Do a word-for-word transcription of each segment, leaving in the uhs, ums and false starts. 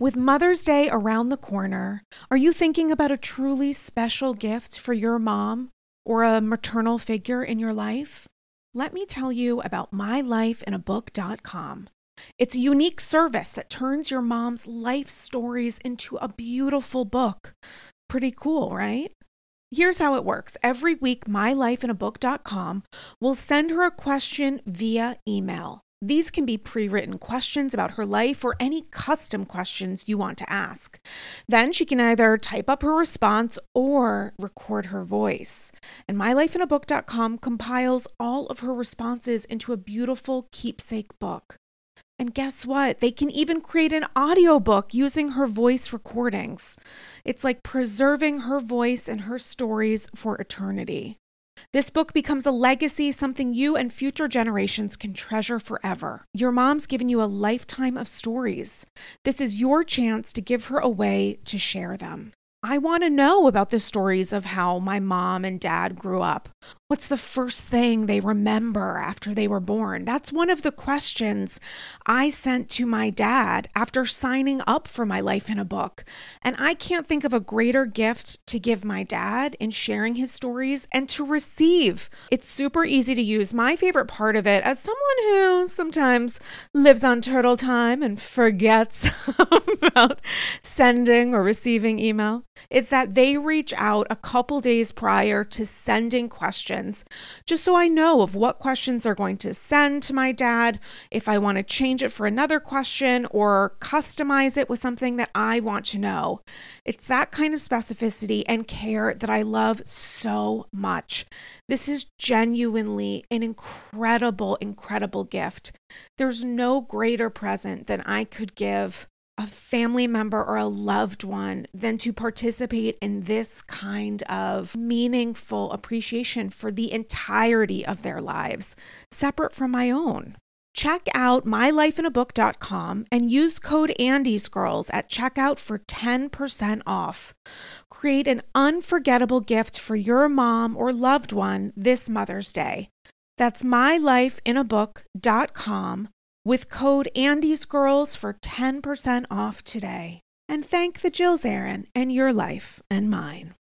With Mother's Day around the corner, are you thinking about a truly special gift for your mom or a maternal figure in your life? Let me tell you about my life in a book dot com. It's a unique service that turns your mom's life stories into a beautiful book. Pretty cool, right? Here's how it works. Every week, my life in a book dot com will send her a question via email. These can be pre-written questions about her life or any custom questions you want to ask. Then she can either type up her response or record her voice. And my life in a book dot com compiles all of her responses into a beautiful keepsake book. And guess what? They can even create an audiobook using her voice recordings. It's like preserving her voice and her stories for eternity. This book becomes a legacy, something you and future generations can treasure forever. Your mom's given you a lifetime of stories. This is your chance to give her a way to share them. I want to know about the stories of how my mom and dad grew up. What's the first thing they remember after they were born? That's one of the questions I sent to my dad after signing up for my life in a book. And I can't think of a greater gift to give my dad in sharing his stories and to receive. It's super easy to use. My favorite part of it, as someone who sometimes lives on turtle time and forgets about sending or receiving email, is that they reach out a couple days prior to sending questions, just so I know of what questions they're going to send to my dad, if I want to change it for another question or customize it with something that I want to know. It's that kind of specificity and care that I love so much. This is genuinely an incredible, incredible gift. There's no greater present than I could give a family member or a loved one than to participate in this kind of meaningful appreciation for the entirety of their lives, separate from my own. Check out my life in a book dot com and use code Andy's Girls at checkout for ten percent off. Create an unforgettable gift for your mom or loved one this Mother's Day. That's my life in a book dot com. with code Andy's Girls for ten percent off today. And thank the Jills Aaron and your life and mine.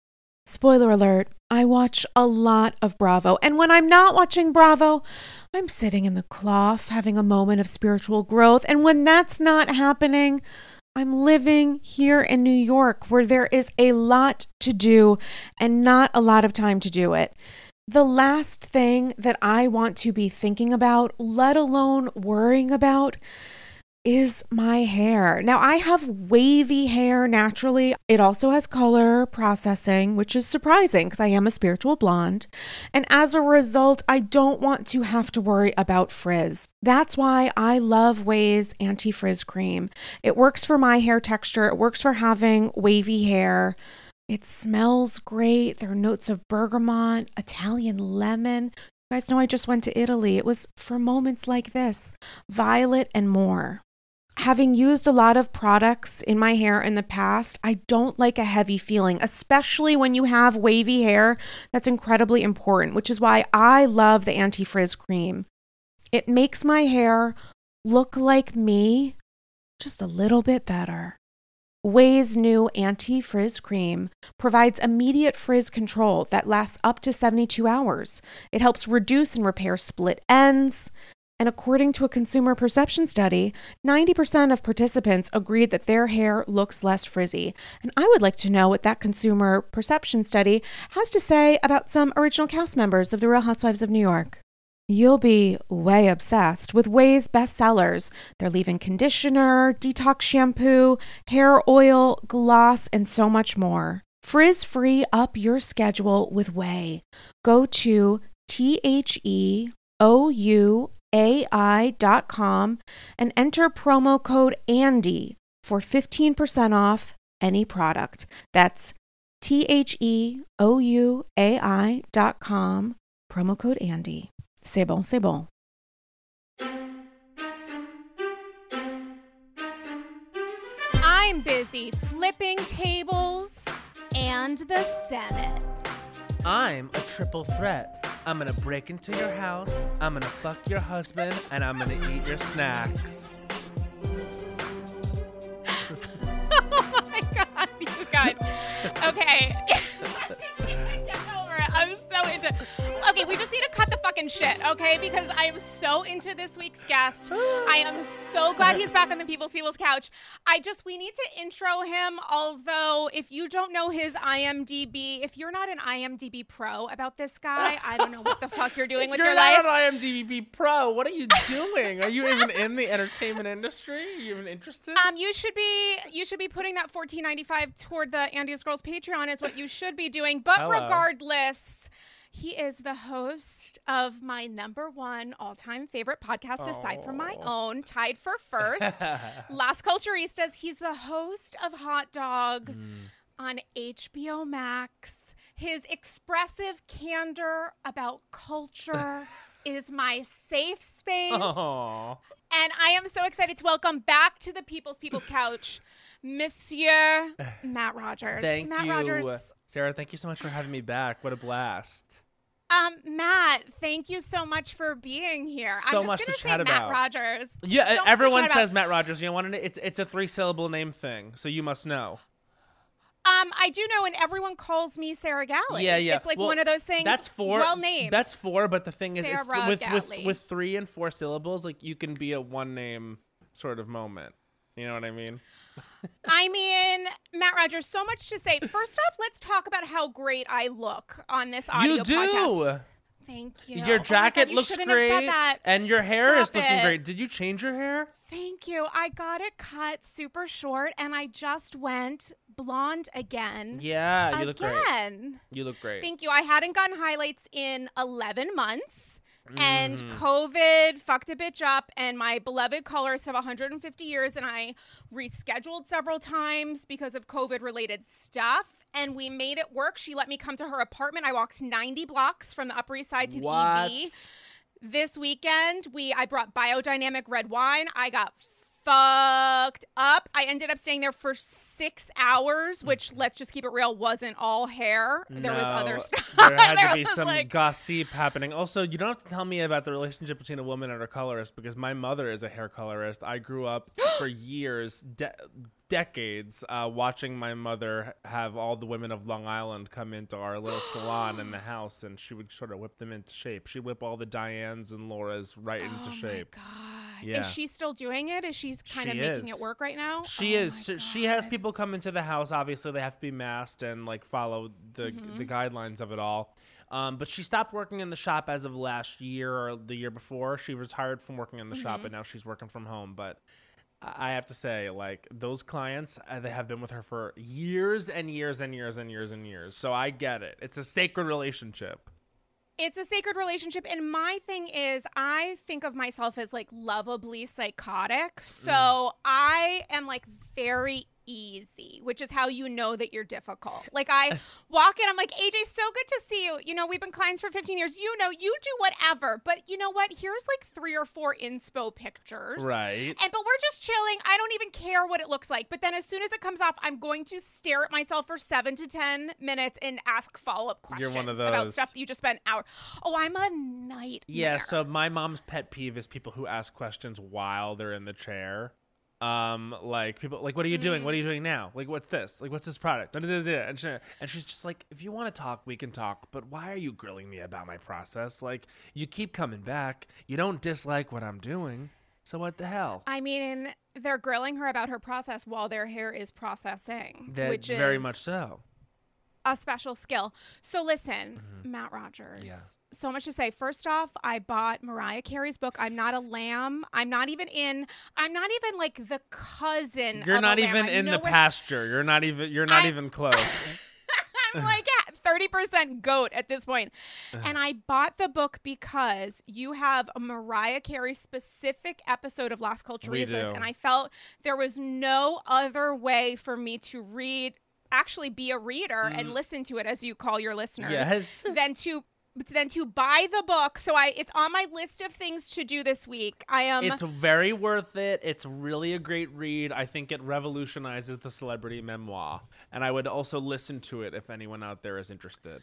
Spoiler alert, I watch a lot of Bravo. And when I'm not watching Bravo, I'm sitting in the cloth having a moment of spiritual growth. And when that's not happening, I'm living here in New York where there is a lot to do and not a lot of time to do it. The last thing that I want to be thinking about, let alone worrying about, is my hair. Now, I have wavy hair naturally. It also has color processing, which is surprising because I am a spiritual blonde. And as a result, I don't want to have to worry about frizz. That's why I love Ouai's Anti-Frizz Cream. It works for my hair texture. It works for having wavy hair. It smells great. There are notes of bergamot, Italian lemon. You guys know I just went to Italy. It was for moments like this, violet and more. Having used a lot of products in my hair in the past, I don't like a heavy feeling, especially when you have wavy hair. That's incredibly important, which is why I love the Anti-Frizz Cream. It makes my hair look like me just a little bit better. Ouai's new Anti-Frizz Cream provides immediate frizz control that lasts up to seventy-two hours. It helps reduce and repair split ends. And according to a consumer perception study, ninety percent of participants agreed that their hair looks less frizzy. And I would like to know what that consumer perception study has to say about some original cast members of The Real Housewives of New York. You'll be way obsessed with Ouai's bestsellers. Their leave-in conditioner, detox shampoo, hair oil, gloss, and so much more. Frizz-free up your schedule with Ouai. Go to T H E O U A I dot com and enter promo code Andy for fifteen percent off any product. That's T H E O U A I dot com, promo code Andy. C'est bon, c'est bon. I'm busy flipping tables and the Senate. I'm a triple threat. I'm gonna break into your house, I'm gonna fuck your husband, and I'm gonna eat your snacks. okay? Because I am so into this week's guest. I am so glad he's back on the People's People's Couch. I just, we need to intro him, although if you don't know his I M D B, if you're not an I M D B pro about this guy, I don't know what the fuck you're doing with you're your life. life. You're not an I M D B pro. What are you doing? Are you even in the entertainment industry? Are you even interested? Um, you should be, you should be putting that fourteen ninety-five toward the Andy's Girls Patreon is what you should be doing. But Hello. regardless, he is the host of my number one all-time favorite podcast, aside from my own, tied for first, Las Culturistas. He's the host of Hot Dog mm. on H B O Max. His expressive candor about culture is my safe space. Aww. And I am so excited to welcome back to the People's People's Couch, Monsieur Matt Rogers. Thank Matt you. Rogers. Sarah, thank you so much for having me back. What a blast. Um, Matt, thank you so much for being here. So I'm just much gonna to say chat Matt about. Rogers. Yeah, so everyone says about. Matt Rogers. You want to? It's it's a three syllable name thing, so you must know. Um, I do know, and everyone calls me Sarah Galley. Yeah, yeah. It's like well, one of those things. That's four. Well named. That's four, but the thing is, Sarah it's, with with Galley. with three and four syllables, like you can be a one name sort of moment. You know what I mean? I mean, Matt Rogers, so much to say. First off, let's talk about how great I look on this audio You do. podcast. Thank you. Your jacket oh God, you looks shouldn't great, have said that. and your hair Stop is looking it. great. Did you change your hair? Thank you. I got it cut super short, and I just went blonde again. Yeah, you again. look great. You look great. Thank you. I hadn't gotten highlights in eleven months. Mm. And COVID fucked a bitch up, and my beloved colorist of one hundred fifty years and I rescheduled several times because of COVID-related stuff, and we made it work. She let me come to her apartment. I walked ninety blocks from the Upper East Side to what? the E V. This weekend, we I brought biodynamic red wine. I got fucked up. I ended up staying there for six hours, which, let's just keep it real, wasn't all hair. There no, was other stuff. There had there to be was, some like, gossip happening. Also, you don't have to tell me about the relationship between a woman and a colorist, because my mother is a hair colorist. I grew up for years, de- decades, uh, watching my mother have all the women of Long Island come into our little salon in the house, and she would sort of whip them into shape. She'd whip all the Dianes and Lauras right into oh shape. My God. Yeah. Is she still doing it? Is she kind She of making is. it work right now? She oh is. She, she has people come into the house. Obviously, they have to be masked and like follow the Mm-hmm. the guidelines of it all. Um, but she stopped working in the shop as of last year or the year before. She retired from working in the mm-hmm. shop, and now she's working from home. But I have to say, like, those clients, uh, they have been with her for years and years and years and years and years. So I get it. It's a sacred relationship. It's a sacred relationship. And my thing is, I think of myself as like lovably psychotic. So mm. I am like very easy, which is how you know that you're difficult. Like I walk in, I'm like, A J, so good to see you. You know, we've been clients for fifteen years. You know, you do whatever. But you know what? Here's like three or four inspo pictures. Right. And but we're just chilling. I don't even care what it looks like. But then as soon as it comes off, I'm going to stare at myself for seven to ten minutes and ask follow-up questions You're one of those. about stuff that you just spent an hour. Oh, I'm a nightmare. Yeah, so my mom's pet peeve is people who ask questions while they're in the chair. Um, like people like, what are you doing? What are you doing now? Like, what's this? Like, what's this product? And, she, and she's just like, if you want to talk, we can talk, but why are you grilling me about my process? Like, you keep coming back. You don't dislike what I'm doing. So what the hell? I mean, they're grilling her about her process while their hair is processing, that, which is very much so. A special skill. So listen, mm-hmm. Matt Rogers, yeah. so much to say. First off, I bought Mariah Carey's book, I'm Not a Lamb. I'm not even in, I'm not even like the cousin You're of not a even lamb. in the where... pasture. You're not even, you're not I'm... even close. I'm like at thirty percent goat at this point. And I bought the book because you have a Mariah Carey specific episode of Las Culturistas, and I felt there was no other way for me to read actually be a reader mm. and listen to it, as you call your listeners, yes. than to than to buy the book. So I it's on my list of things to do this week. I am It's very worth it. It's really a great read. I think it revolutionizes the celebrity memoir. And I would also listen to it if anyone out there is interested.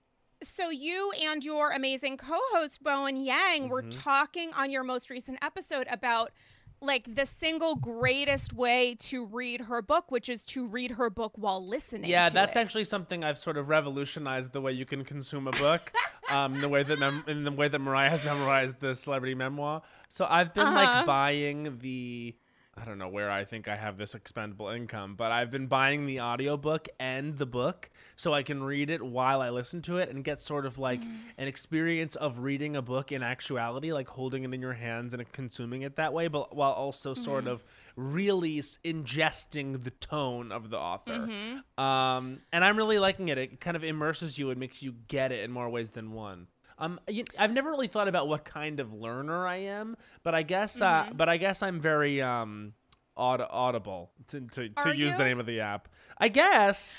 So you and your amazing co-host Bowen Yang mm-hmm. were talking on your most recent episode about like the single greatest way to read her book, which is to read her book while listening Yeah, to that's it. actually something I've sort of revolutionized the way you can consume a book, um, the way that mem- in the way that Mariah has memorized the celebrity memoir. So I've been Uh-huh. like buying the, I don't know where I think I have this expendable income, but I've been buying the audiobook and the book so I can read it while I listen to it and get sort of like Mm. an experience of reading a book in actuality, like holding it in your hands and consuming it that way, but while also sort Mm-hmm. of really s- ingesting the tone of the author. Mm-hmm. Um, and I'm really liking it. It kind of immerses you and makes you get it in more ways than one. Um, you, I've never really thought about what kind of learner I am, but I guess, uh, Mm-hmm. but I guess I'm very um, aud- audible to to, to Are use the you? name of the app. I guess.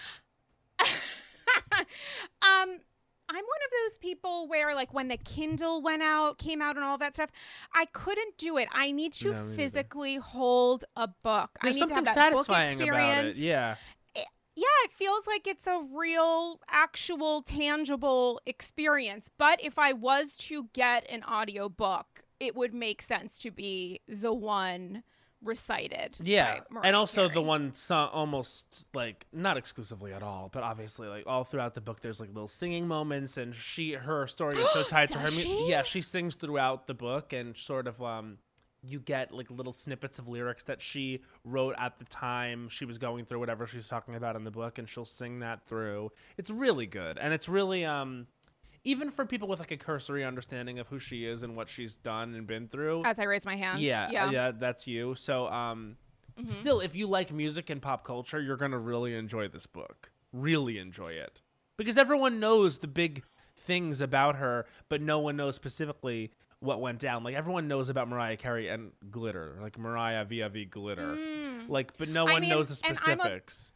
um I'm one of those people where, like, when the Kindle went out, came out, and all that stuff, I couldn't do it. I need to No, me neither. physically hold a book. There's I need something to have that book satisfying experience. about it. Yeah. Yeah, it feels like it's a real, actual, tangible experience. But if I was to get an audiobook, it would make sense to be the one recited. Yeah, by Mariah and also the Carey. one song, almost like not exclusively at all, but obviously like all throughout the book, there's like little singing moments, and she her story is so tied to her. Does mu- she? Yeah, she sings throughout the book, and sort of um, you get like little snippets of lyrics that she wrote at the time she was going through whatever she's talking about in the book, and she'll sing that through. It's really good, and it's really um. Even for people with like a cursory understanding of who she is and what she's done and been through, As I raise my hand. yeah, Yeah. yeah, that's you. So, um, Mhm. still, if you like music and pop culture, you're gonna really enjoy this book. Really enjoy it because everyone knows the big things about her, but no one knows specifically what went down. Like everyone knows about Mariah Carey and glitter, like Mariah via v glitter, Mm. like, but no I one mean, knows the and I'm a- specifics.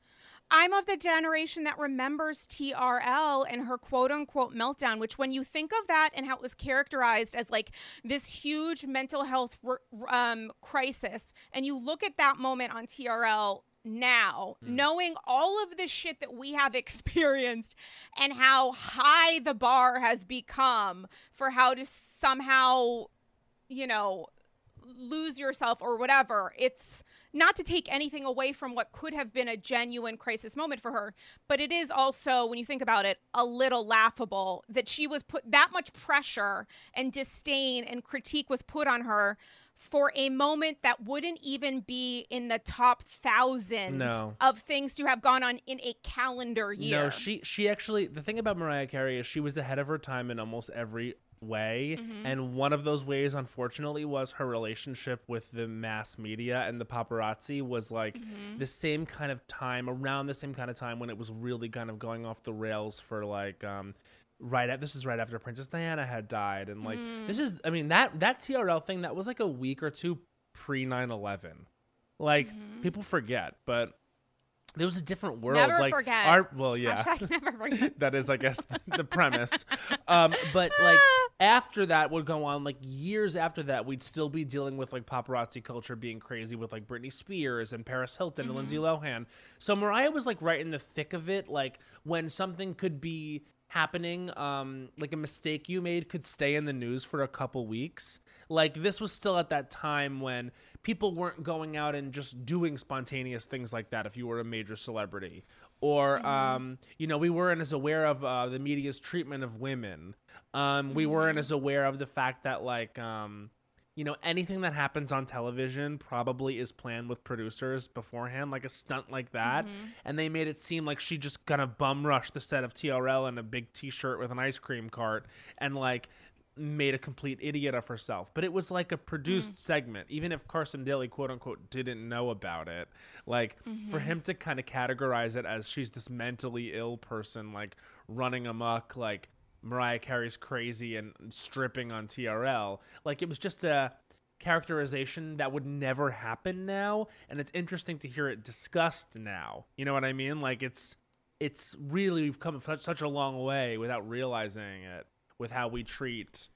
I'm of the generation that remembers T R L and her quote unquote meltdown, which when you think of that and how it was characterized as like this huge mental health r- um, crisis, and you look at that moment on T R L now, Mm. knowing all of the shit that we have experienced and how high the bar has become for how to somehow, you know, lose yourself or whatever. It's not to take anything away from what could have been a genuine crisis moment for her, but it is also, when you think about it, a little laughable that she was put that much pressure and disdain and critique was put on her for a moment that wouldn't even be in the top thousand No. of things to have gone on in a calendar year. No, she she actually, the thing about Mariah Carey is she was ahead of her time in almost every way, Mhm. and one of those ways, unfortunately, was her relationship with the mass media and the paparazzi was like Mhm. the same kind of time, around the same kind of time when it was really kind of going off the rails for like um right at this is right after Princess Diana had died, and like Mm. this is, I mean, that that T R L thing, that was like a week or two pre nine eleven. Like Mhm. people forget, but there was a different world. Never like forget. our well, yeah. Hashtag never forget. That is, I guess, the premise. Um, but like after that would go on, like years after that, we'd still be dealing with like paparazzi culture being crazy with like Britney Spears and Paris Hilton and Lindsay Lohan. So Mariah was like right in the thick of it, like when something could be happening, um, like a mistake you made could stay in the news for a couple weeks. Like this was still at that time when people weren't going out and just doing spontaneous things like that if you were a major celebrity. Or, um, you know, we weren't as aware of uh, the media's treatment of women. Um, we weren't as aware of the fact that, like, um, you know, anything that happens on television probably is planned with producers beforehand, like a stunt like that. And they made it seem like she just gonna bum rush the set of T R L in a big T-shirt with an ice cream cart and, like, made a complete idiot of herself. But it was like a produced Mm. segment, even if Carson Daly, quote unquote, didn't know about it. Like, for him to kind of categorize it as she's this mentally ill person, like running amok, like Mariah Carey's crazy and stripping on T R L, like it was just a characterization that would never happen now. And it's interesting to hear it discussed now. You know what I mean? Like it's it's really, we've come such, such a long way without realizing it, with how we treat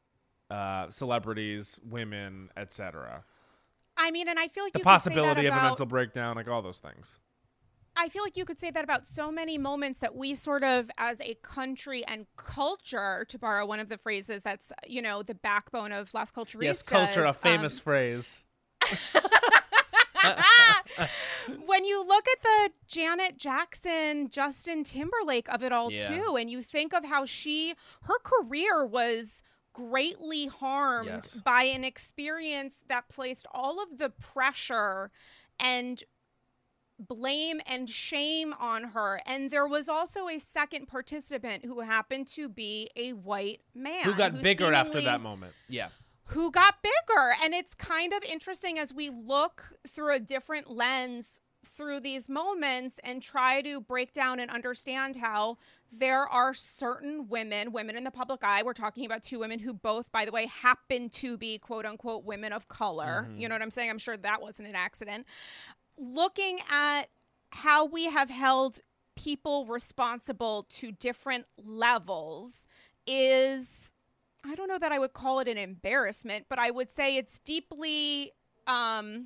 uh, celebrities, women, et cetera. I mean, and I feel like The you possibility could say that of about, a mental breakdown, like all those things. I feel like you could say that about so many moments that we sort of, as a country and culture, to borrow one of the phrases that's, you know, the backbone of Las Culturistas. Yes, culture, a famous um, phrase. When you look at the Janet Jackson, Justin Timberlake of it all Yeah. too, and you think of how she, her career was greatly harmed Yes. by an experience that placed all of the pressure and blame and shame on her. And there was also a second participant who happened to be a white man. Who got bigger after seemingly- that moment. Yeah. who got bigger. And it's kind of interesting as we look through a different lens through these moments and try to break down and understand how there are certain women, women in the public eye. We're talking about two women who both, by the way, happen to be quote unquote women of color. Mm-hmm. You know what I'm saying? I'm sure that wasn't an accident. Looking at how we have held people responsible to different levels is, I don't know that I would call it an embarrassment, but I would say it's deeply um,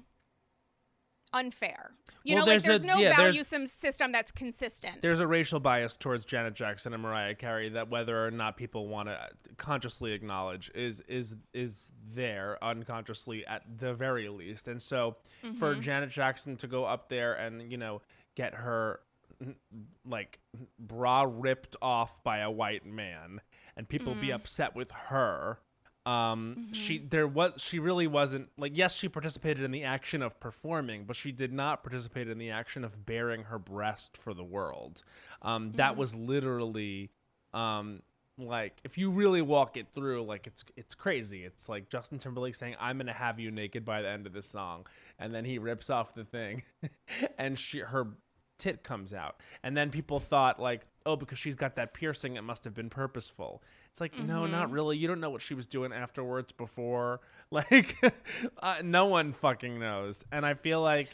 unfair. You Well, know, like there's there's a- no yeah, there's- value sym- system that's consistent. There's a racial bias towards Janet Jackson and Mariah Carey that whether or not people want to consciously acknowledge is is is there unconsciously at the very least. And so for Janet Jackson to go up there and, you know, get her like bra ripped off by a white man and people be upset with her, um she there was she really wasn't like, yes, she participated in the action of performing, but she did not participate in the action of bearing her breast for the world. Um that was literally um like, if you really walk it through, like, it's it's crazy. It's like Justin Timberlake saying, I'm gonna have you naked by the end of this song, and then he rips off the thing and she her tit comes out, and then people thought like, oh, because she's got that piercing, it must have been purposeful. It's like, no, not really. You don't know what she was doing afterwards, before, like uh, no one fucking knows. And I feel like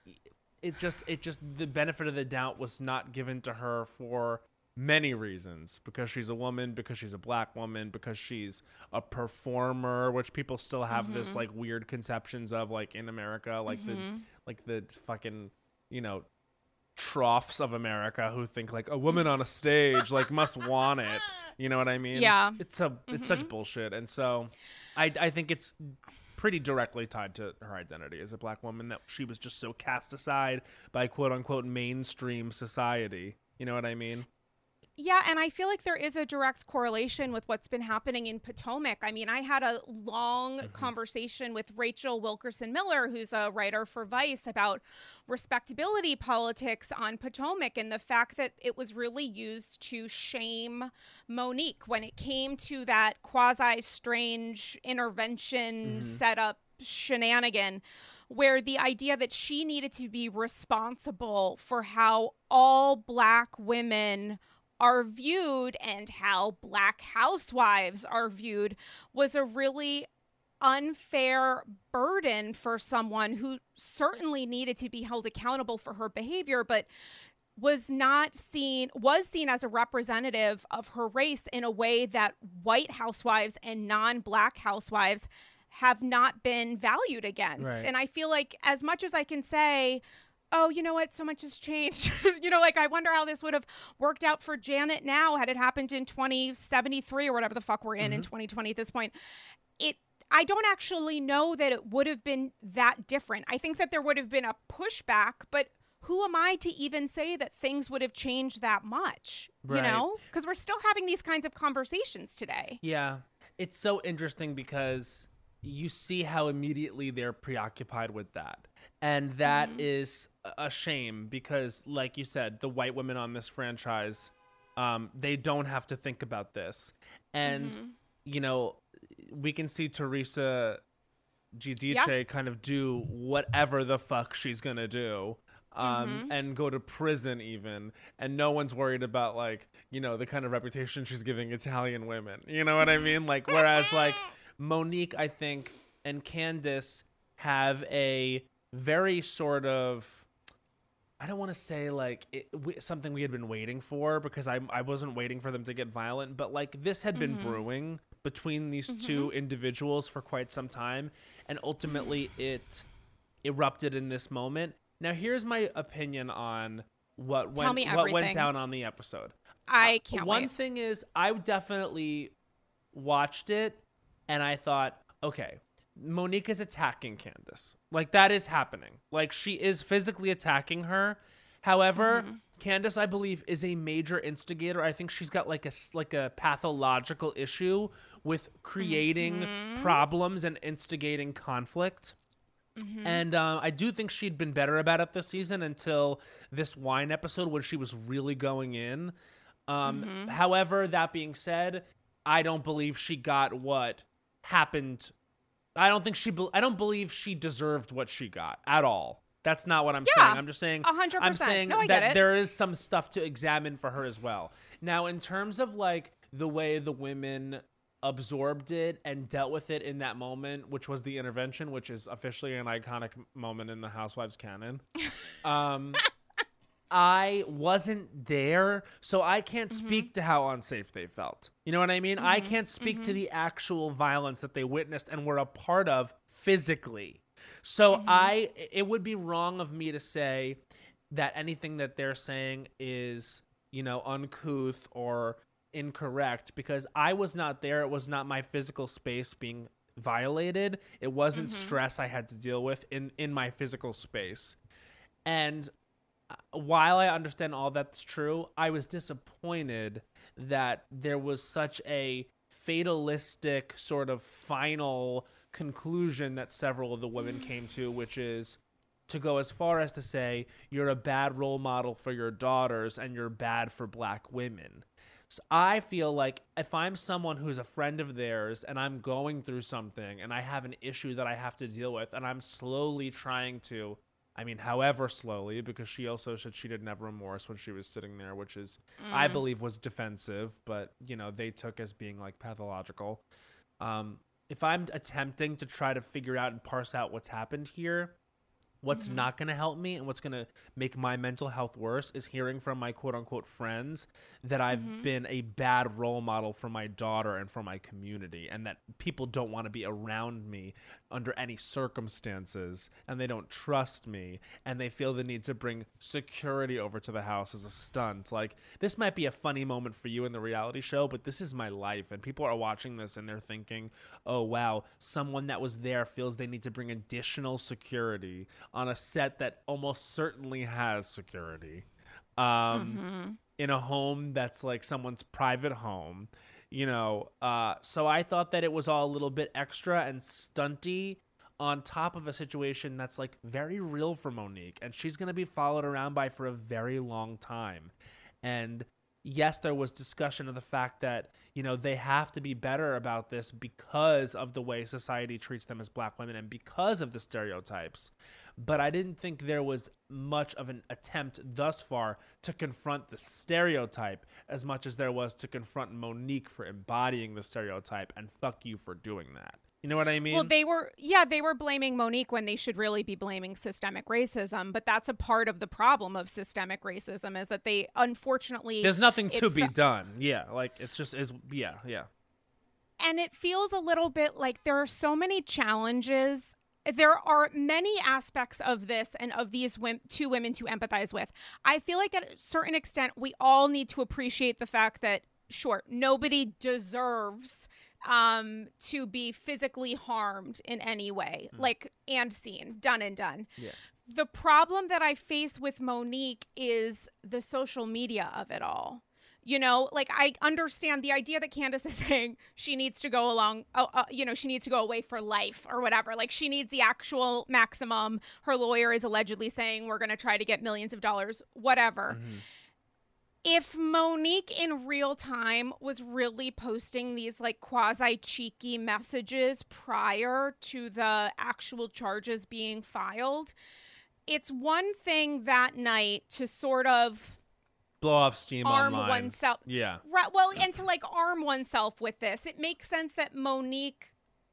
it just it just the benefit of the doubt was not given to her for many reasons, because she's a woman, because she's a black woman, because she's a performer, which people still have this like weird conceptions of, like, in America, like the like the fucking, you know, troughs of America who think like a woman on a stage like must want it. You know what I mean? Yeah. It's a it's such bullshit. And so I I think it's pretty directly tied to her identity as a black woman, that she was just so cast aside by quote unquote mainstream society. You know what I mean? Yeah, and I feel like there is a direct correlation with what's been happening in Potomac. I mean, I had a long conversation with Rachel Wilkerson Miller, who's a writer for Vice, about respectability politics on Potomac and the fact that it was really used to shame Monique when it came to that quasi-strange intervention setup shenanigan, where the idea that she needed to be responsible for how all black women are viewed and how black housewives are viewed was a really unfair burden for someone who certainly needed to be held accountable for her behavior, but was not seen, was seen as a representative of her race in a way that white housewives and non-black housewives have not been valued against. Right. And I feel like, as much as I can say, oh, you know what, so much has changed. You know, like, I wonder how this would have worked out for Janet now had it happened in twenty seventy-three or whatever the fuck we're in in twenty twenty at this point. It, I don't actually know that it would have been that different. I think that there would have been a pushback, but who am I to even say that things would have changed that much? Right. You know, because we're still having these kinds of conversations today. Yeah. It's so interesting because you see how immediately they're preoccupied with that. And that Mm-hmm. is a shame because, like you said, the white women on this franchise, um, they don't have to think about this. And, Mm-hmm. you know, we can see Teresa Giudice Yeah. kind of do whatever the fuck she's going to do. Um, Mm-hmm. and go to prison even, and no one's worried about, like, you know, the kind of reputation she's giving Italian women. You know what I mean? Like, whereas like Monique, I think, and Candace have a very sort of, I don't want to say like it, we, something we had been waiting for, because I I wasn't waiting for them to get violent, but like this had been brewing between these two individuals for quite some time, and ultimately it erupted in this moment. Now here's my opinion on what Tell went me what went everything. down on the episode. I can't One wait. thing is, I definitely watched it and I thought, okay, Monique is attacking Candace. Like, that is happening. Like, she is physically attacking her. However, mm-hmm. Candace, I believe, is a major instigator. I think she's got like a like a pathological issue with creating mm-hmm. problems and instigating conflict. Mm-hmm. And uh, I do think she'd been better about it this season until this wine episode when she was really going in. Um, mm-hmm. However, that being said, I don't believe she got what happened. I don't think she. Be- I don't believe she deserved what she got at all. That's not what I'm yeah, saying. I'm just saying. one hundred percent. I'm saying no, I that get it. there is some stuff to examine for her as well. Now, in terms of like the way the women absorbed it and dealt with it in that moment, which was the intervention, which is officially an iconic moment in the Housewives canon. Um, I wasn't there, so I can't mm-hmm. speak to how unsafe they felt. You know what I mean? Mm-hmm. I can't speak mm-hmm. to the actual violence that they witnessed and were a part of physically. So mm-hmm. I, it would be wrong of me to say that anything that they're saying is, you know, uncouth or incorrect, because I was not there. It was not my physical space being violated. It wasn't mm-hmm. stress I had to deal with in, in my physical space. And while I understand all that's true, I was disappointed that there was such a fatalistic sort of final conclusion that several of the women came to, which is to go as far as to say you're a bad role model for your daughters and you're bad for black women. So I feel like if I'm someone who's a friend of theirs and I'm going through something and I have an issue that I have to deal with and I'm slowly trying to, I mean, however slowly, because she also said she didn't have remorse when she was sitting there, which is, mm. I believe, was defensive, but, you know, they took as being like pathological. Um, if I'm attempting to try to figure out and parse out what's happened here, what's mm-hmm. not going to help me and what's going to make my mental health worse is hearing from my quote unquote friends that I've mm-hmm. been a bad role model for my daughter and for my community, and that people don't want to be around me under any circumstances, and they don't trust me, and they feel the need to bring security over to the house as a stunt. Like, this might be a funny moment for you in the reality show, but this is my life, and people are watching this and they're thinking, oh wow, someone that was there feels they need to bring additional security on a set that almost certainly has security, um, mm-hmm. in a home that's like someone's private home, you know. Uh, so I thought that it was all a little bit extra and stunty on top of a situation that's like very real for Monique, and she's going to be followed around by for a very long time. And yes, there was discussion of the fact that, you know, they have to be better about this because of the way society treats them as black women and because of the stereotypes. But I didn't think there was much of an attempt thus far to confront the stereotype as much as there was to confront Monique for embodying the stereotype, and fuck you for doing that. You know what I mean? Well, they were, yeah, they were blaming Monique when they should really be blaming systemic racism. But that's a part of the problem of systemic racism, is that they, unfortunately, there's nothing to be done. Yeah, like it's just is. Yeah, yeah. And it feels a little bit like there are so many challenges. There are many aspects of this and of these women, two women to empathize with. I feel like at a certain extent, we all need to appreciate the fact that, sure, nobody deserves um to be physically harmed in any way, mm. like, and seen, done and done. Yeah. The problem that I face with Monique is the social media of it all. You know, like, I understand the idea that Candace is saying she needs to go along, uh, uh, you know, she needs to go away for life or whatever. Like, she needs the actual maximum. Her lawyer is allegedly saying we're going to try to get millions of dollars, whatever. Mm-hmm. If Monique in real time was really posting these like quasi cheeky messages prior to the actual charges being filed, it's one thing that night to sort of blow off steam arm online. oneself. Yeah. Right. Well, and to like arm oneself with this, it makes sense that Monique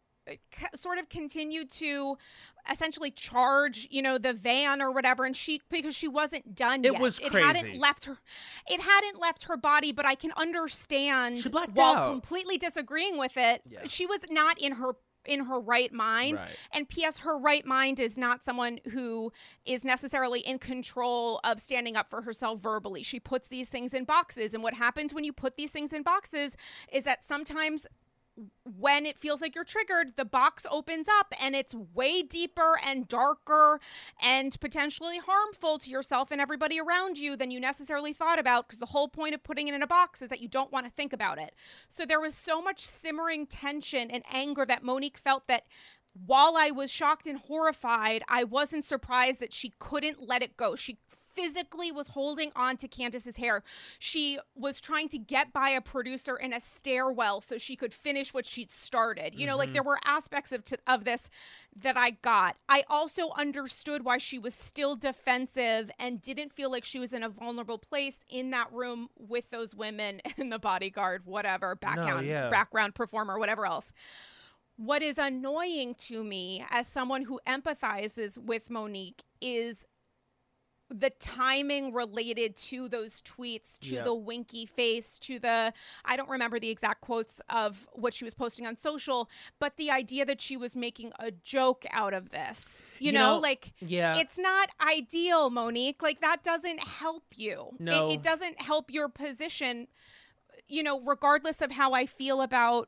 sort of continued to essentially charge, you know, the van or whatever, and she, because she wasn't done it yet. Was it crazy. hadn't left her it hadn't left her body, but I can understand, she blacked while out. completely disagreeing with it, yeah. she was not in her in her right mind. Right. And P S her right mind is not someone who is necessarily in control of standing up for herself verbally. She puts these things in boxes, and what happens when you put these things in boxes is that sometimes when it feels like you're triggered, the box opens up and it's way deeper and darker and potentially harmful to yourself and everybody around you than you necessarily thought about, because the whole point of putting it in a box is that you don't want to think about it. So there was so much simmering tension and anger that Monique felt that while I was shocked and horrified, I wasn't surprised that she couldn't let it go. She physically was holding on to Candace's hair. She was trying to get by a producer in a stairwell so she could finish what she'd started. You know, mm-hmm. like there were aspects of, t- of this that I got. I also understood why she was still defensive and didn't feel like she was in a vulnerable place in that room with those women in the bodyguard, whatever, background, no, yeah. background performer, whatever else. What is annoying to me as someone who empathizes with Monique is the timing related to those tweets, to yeah. the winky face, to the, I don't remember the exact quotes of what she was posting on social, but the idea that she was making a joke out of this, you, you know, know, like, yeah. it's not ideal, Monique. Like, that doesn't help you. No. It, it doesn't help your position, you know, regardless of how I feel about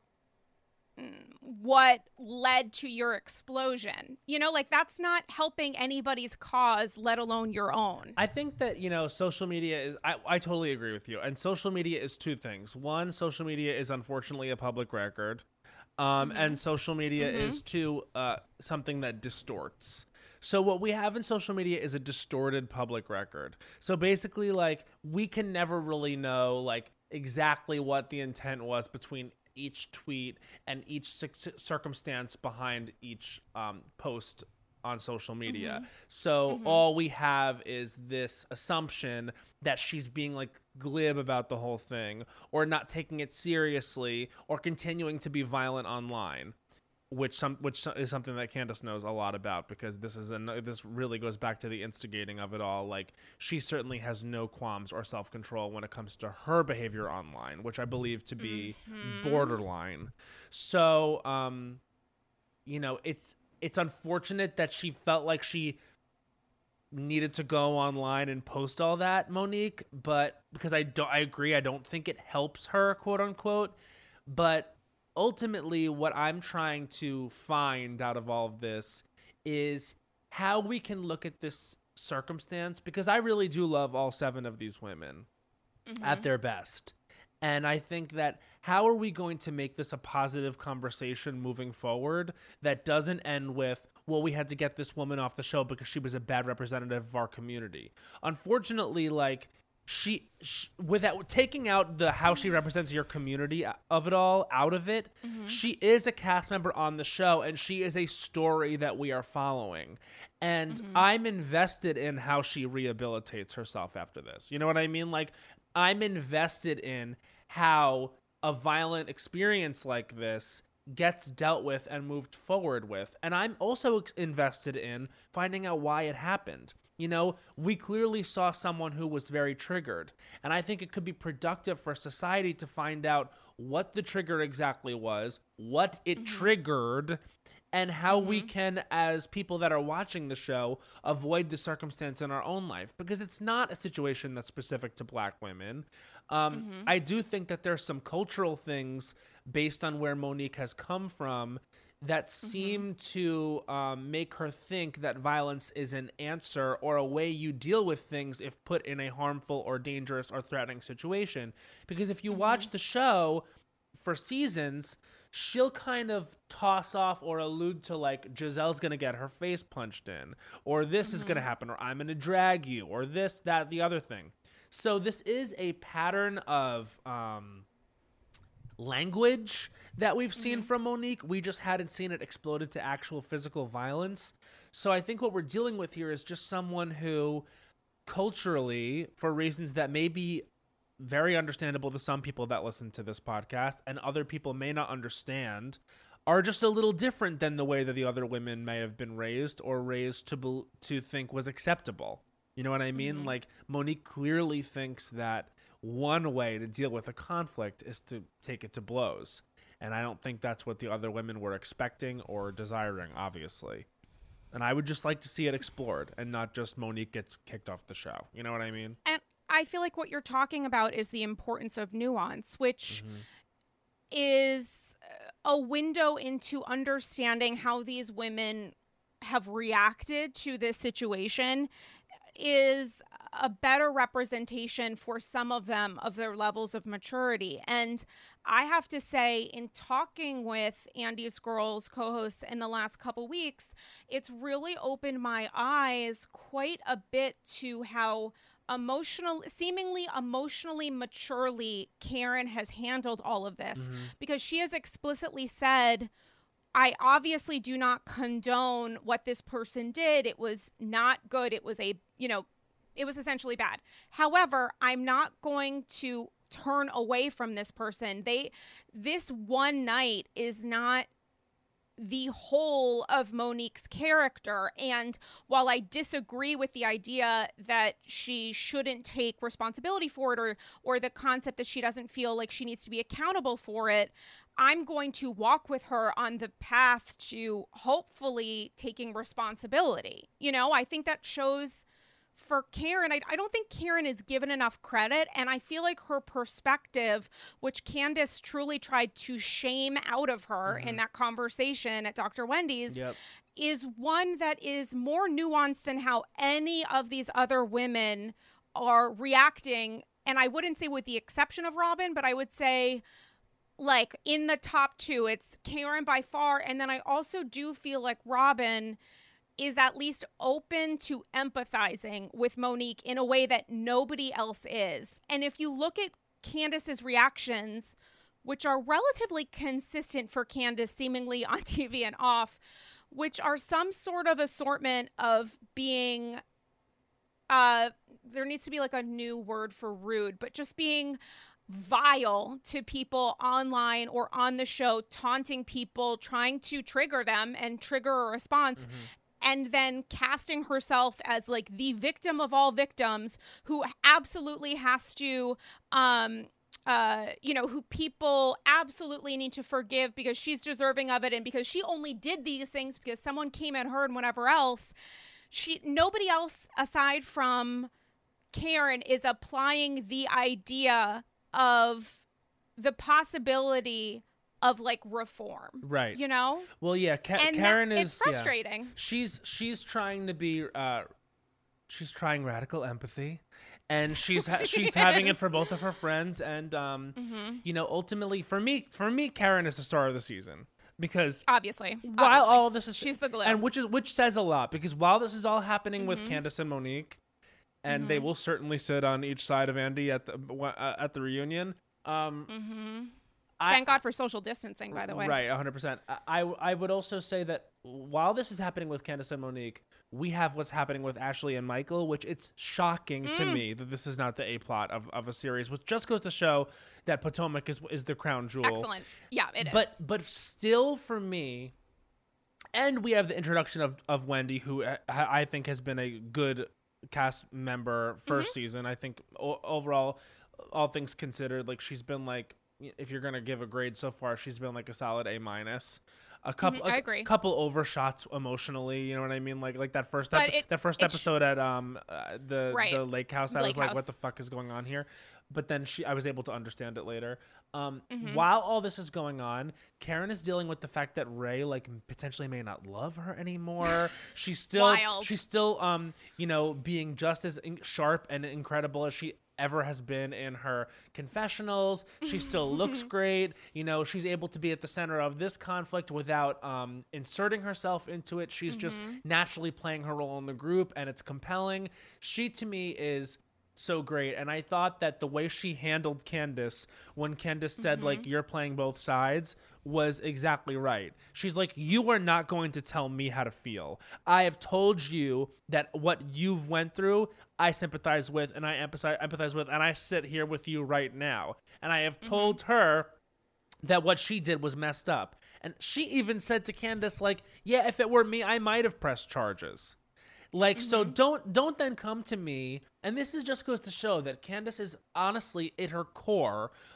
what led to your explosion. You know, like, that's not helping anybody's cause, let alone your own. I think that, you know, social media is, I, I totally agree with you. And social media is two things. One, social media is unfortunately a public record. Um, mm-hmm. And social media mm-hmm. is, two, uh, something that distorts. So what we have in social media is a distorted public record. So basically, like, we can never really know, like, exactly what the intent was between each tweet and each circumstance behind each um, post on social media. Mm-hmm. So mm-hmm. all we have is this assumption that she's being like glib about the whole thing, or not taking it seriously, or continuing to be violent online, which some which is something that Candace knows a lot about, because this is an this really goes back to the instigating of it all. Like, she certainly has no qualms or self-control when it comes to her behavior online, which I believe to be mm-hmm. borderline. So, um, you know, it's it's unfortunate that she felt like she needed to go online and post all that, Monique, but because I don't I agree, I don't think it helps her, quote unquote, but ultimately, what I'm trying to find out of all of this is how we can look at this circumstance, because I really do love all seven of these women mm-hmm. at their best. And I think that how are we going to make this a positive conversation moving forward that doesn't end with, well, we had to get this woman off the show because she was a bad representative of our community. Unfortunately, like, She, she, without taking out the how she represents your community of it all out of it, mm-hmm. she is a cast member on the show, and she is a story that we are following. And mm-hmm. I'm invested in how she rehabilitates herself after this. You know what I mean? Like, I'm invested in how a violent experience like this gets dealt with and moved forward with. And I'm also invested in finding out why it happened. You know, we clearly saw someone who was very triggered, and I think it could be productive for society to find out what the trigger exactly was, what it mm-hmm. triggered, and how mm-hmm. we can, as people that are watching the show, avoid the circumstance in our own life, because it's not a situation that's specific to Black women. Um, mm-hmm. I do think that there's some cultural things based on where Monique has come from that seem mm-hmm. to um, make her think that violence is an answer or a way you deal with things if put in a harmful or dangerous or threatening situation. Because if you mm-hmm. watch the show for seasons, she'll kind of toss off or allude to, like, Giselle's going to get her face punched in, or this mm-hmm. is going to happen, or I'm going to drag you, or this, that, the other thing. So this is a pattern of um, language that we've seen mm-hmm. from Monique. We just hadn't seen it exploded to actual physical violence. So I think what we're dealing with here is just someone who culturally, for reasons that may be very understandable to some people that listen to this podcast and other people may not understand, are just a little different than the way that the other women may have been raised or raised to be- to think was acceptable. You know what I mean? Mm-hmm. Like, Monique clearly thinks that one way to deal with a conflict is to take it to blows. And I don't think that's what the other women were expecting or desiring, obviously. And I would just like to see it explored and not just Monique gets kicked off the show. You know what I mean? And I feel like what you're talking about is the importance of nuance, which mm-hmm. is a window into understanding how these women have reacted to this situation is a better representation for some of them of their levels of maturity. And I have to say, in talking with Andy's Girls co-hosts in the last couple weeks, it's really opened my eyes quite a bit to how emotional, seemingly emotionally maturely Karen has handled all of this, mm-hmm. because she has explicitly said, I obviously do not condone what this person did. It was not good. It was a, you know, it was essentially bad. However, I'm not going to turn away from this person. They, this one night is not the whole of Monique's character. And while I disagree with the idea that she shouldn't take responsibility for it, or or the concept that she doesn't feel like she needs to be accountable for it, I'm going to walk with her on the path to hopefully taking responsibility. You know, I think that shows for Karen, I, I don't think Karen is given enough credit, and I feel like her perspective, which Candace truly tried to shame out of her mm-hmm. in that conversation at Doctor Wendy's, yep. is one that is more nuanced than how any of these other women are reacting. And I wouldn't say with the exception of Robin, but I would say like in the top two, it's Karen by far. And then I also do feel like Robin is at least open to empathizing with Monique in a way that nobody else is. And if you look at Candace's reactions, which are relatively consistent for Candace seemingly on T V and off, which are some sort of assortment of being, uh, there needs to be like a new word for rude, but just being vile to people online or on the show, taunting people, trying to trigger them and trigger a response. Mm-hmm. And then casting herself as like the victim of all victims who absolutely has to, um, uh, you know, who people absolutely need to forgive because she's deserving of it. And because she only did these things because someone came at her and whatever else. She, nobody else aside from Karen is applying the idea of the possibility of like reform, right? You know. Well, yeah, Ka- and Karen that, is it's frustrating. Yeah. She's she's trying to be, uh, she's trying radical empathy, and she's ha- she she's is. having it for both of her friends, and um, mm-hmm. you know, ultimately for me, for me, Karen is the star of the season because obviously, while obviously. all this is, she's the glue, and which is which says a lot because while this is all happening mm-hmm. with Candace and Monique, and mm-hmm. they will certainly sit on each side of Andy at the uh, at the reunion. Um, mm-hmm. Thank God for social distancing, by the way. Right, one hundred percent. I, I would also say that while this is happening with Candace and Monique, we have what's happening with Ashley and Michael, which it's shocking mm. to me that this is not the A-plot of, of a series, which just goes to show that Potomac is is the crown jewel. Excellent. Yeah, it but, is. But still, for me, and we have the introduction of, of Wendy, who I think has been a good cast member first mm-hmm. season. I think o- overall, all things considered, like she's been like, if you're gonna give a grade so far, she's been like a solid A minus. A couple, mm-hmm, I agree. A couple overshots emotionally. You know what I mean? Like, like that first, ep- it, that first episode at um uh, the right. the lake house. I lake was like, house. what the fuck is going on here? But then she, I was able to understand it later. Um, mm-hmm. While all this is going on, Karen is dealing with the fact that Ray like potentially may not love her anymore. She's still, Wild. she's still, um, you know, being just as in- sharp and incredible as she ever has been in her confessionals. She still looks great. You know, she's able to be at the center of this conflict without um, inserting herself into it. She's mm-hmm. just naturally playing her role in the group, and it's compelling. She, to me, is so great. And I thought that the way she handled Candace when Candace said, mm-hmm. like, you're playing both sides was exactly right. She's like, you are not going to tell me how to feel. I have told you that what you've went through, I sympathize with and I empathize, empathize with, and I sit here with you right now. And I have told mm-hmm. her that what she did was messed up. And she even said to Candace, like, yeah, if it were me, I might have pressed charges. Like, mm-hmm. so don't don't then come to me. And this is just goes to show that Candace is honestly, at her core,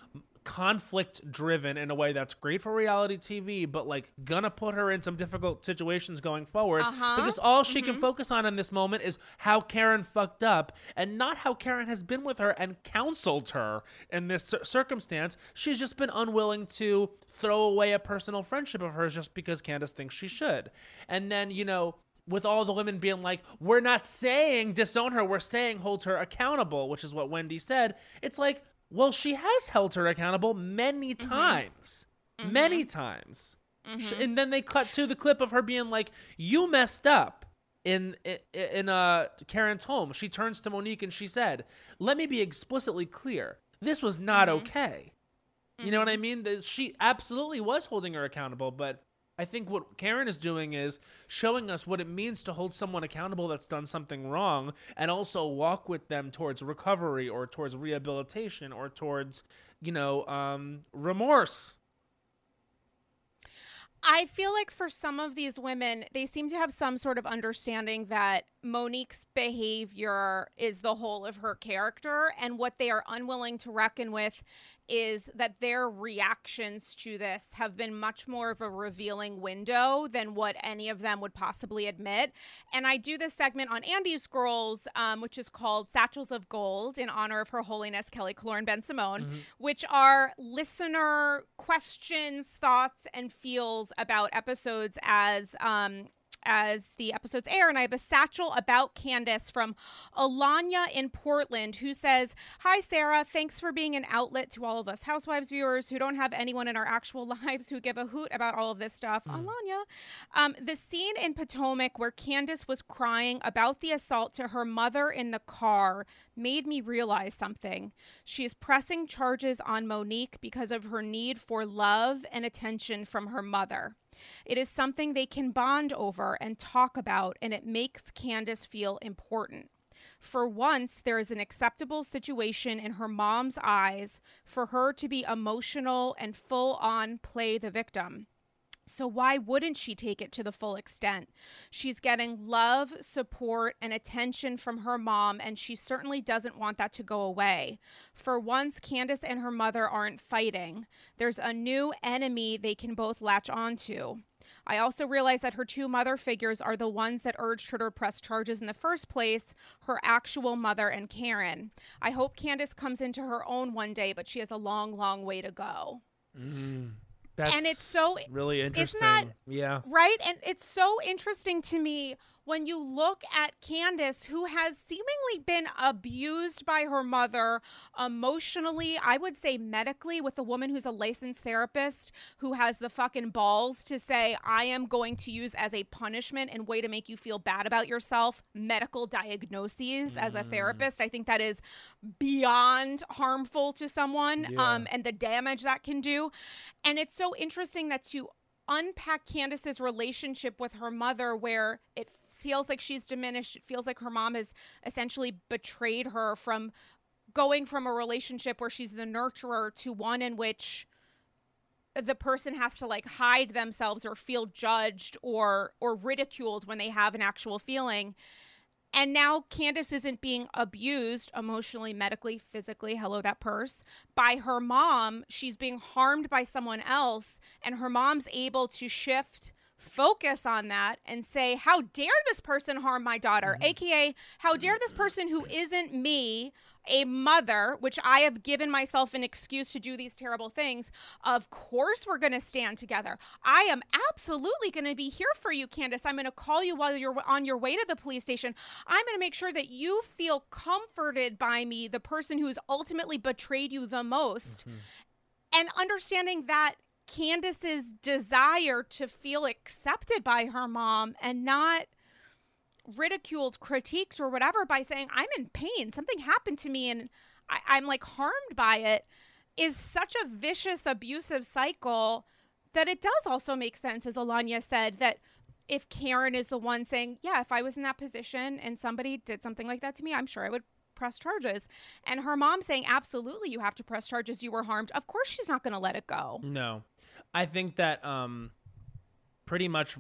conflict driven in a way that's great for reality T V, but like gonna put her in some difficult situations going forward, uh-huh. because all she mm-hmm. can focus on in this moment is how Karen fucked up and not how Karen has been with her and counseled her in this cir- circumstance. She's just been unwilling to throw away a personal friendship of hers just because Candace thinks she should. And then, you know, with all the women being like, we're not saying disown her, we're saying hold her accountable, which is what Wendy said. It's like, well, she has held her accountable many mm-hmm. times. Mm-hmm. Many times. Mm-hmm. And then they cut to the clip of her being like, you messed up in in, in uh, Karen's home. She turns to Monique and she said, let me be explicitly clear. This was not mm-hmm. okay. Mm-hmm. You know what I mean? She absolutely was holding her accountable, but I think what Karen is doing is showing us what it means to hold someone accountable that's done something wrong, and also walk with them towards recovery or towards rehabilitation or towards, you know, um, remorse. I feel like for some of these women, they seem to have some sort of understanding that Monique's behavior is the whole of her character, and what they are unwilling to reckon with is that their reactions to this have been much more of a revealing window than what any of them would possibly admit. And I do this segment on Andy's Girls, um, which is called Satchels of Gold, in honor of Her Holiness Kelly Kaloran Ben-Simone, mm-hmm. which are listener questions, thoughts, and feels about episodes as um, as the episodes air. And I have a satchel about Candace from Alanya in Portland, who says, hi, Sarah. Thanks for being an outlet to all of us Housewives viewers who don't have anyone in our actual lives who give a hoot about all of this stuff. Mm. Alanya. Um, the scene in Potomac where Candace was crying about the assault to her mother in the car made me realize something. She is pressing charges on Monique because of her need for love and attention from her mother. It is something they can bond over and talk about, and it makes Candace feel important. For once, there is an acceptable situation in her mom's eyes for her to be emotional and full-on play the victim. So why wouldn't she take it to the full extent? She's getting love, support, and attention from her mom, and she certainly doesn't want that to go away. For once, Candace and her mother aren't fighting. There's a new enemy they can both latch onto. I also realize that her two mother figures are the ones that urged her to press charges in the first place, her actual mother and Karen. I hope Candace comes into her own one day, but she has a long, long way to go. Mm. That's and it's so really interesting. Isn't that, yeah. Right? And it's so interesting to me when you look at Candace, who has seemingly been abused by her mother emotionally, I would say medically, with a woman who's a licensed therapist who has the fucking balls to say, I am going to use as a punishment and way to make you feel bad about yourself medical diagnoses mm. as a therapist. I think that is beyond harmful to someone yeah. um, and the damage that can do. And it's so interesting that to unpack Candace's relationship with her mother, where it feels like she's diminished. It feels like her mom has essentially betrayed her, from going from a relationship where she's the nurturer to one in which the person has to like hide themselves or feel judged or or ridiculed when they have an actual feeling. And now Candace isn't being abused emotionally, medically, physically, hello, that purse, by her mom. She's being harmed by someone else, and her mom's able to shift focus on that and say, how dare this person harm my daughter? Mm-hmm. A K A, how dare this person who isn't me, a mother, which I have given myself an excuse to do these terrible things. Of course we're going to stand together. I am absolutely going to be here for you, Candace. I'm going to call you while you're on your way to the police station. I'm going to make sure that you feel comforted by me, the person who's ultimately betrayed you the most. Mm-hmm. And understanding that Candace's desire to feel accepted by her mom and not ridiculed, critiqued, or whatever by saying, I'm in pain, something happened to me and I, I'm like harmed by it, is such a vicious, abusive cycle that it does also make sense, as Alanya said, that if Karen is the one saying, yeah, if I was in that position and somebody did something like that to me, I'm sure I would press charges. And her mom saying, absolutely, you have to press charges, you were harmed. Of course she's not going to let it go. No. I think that um, pretty much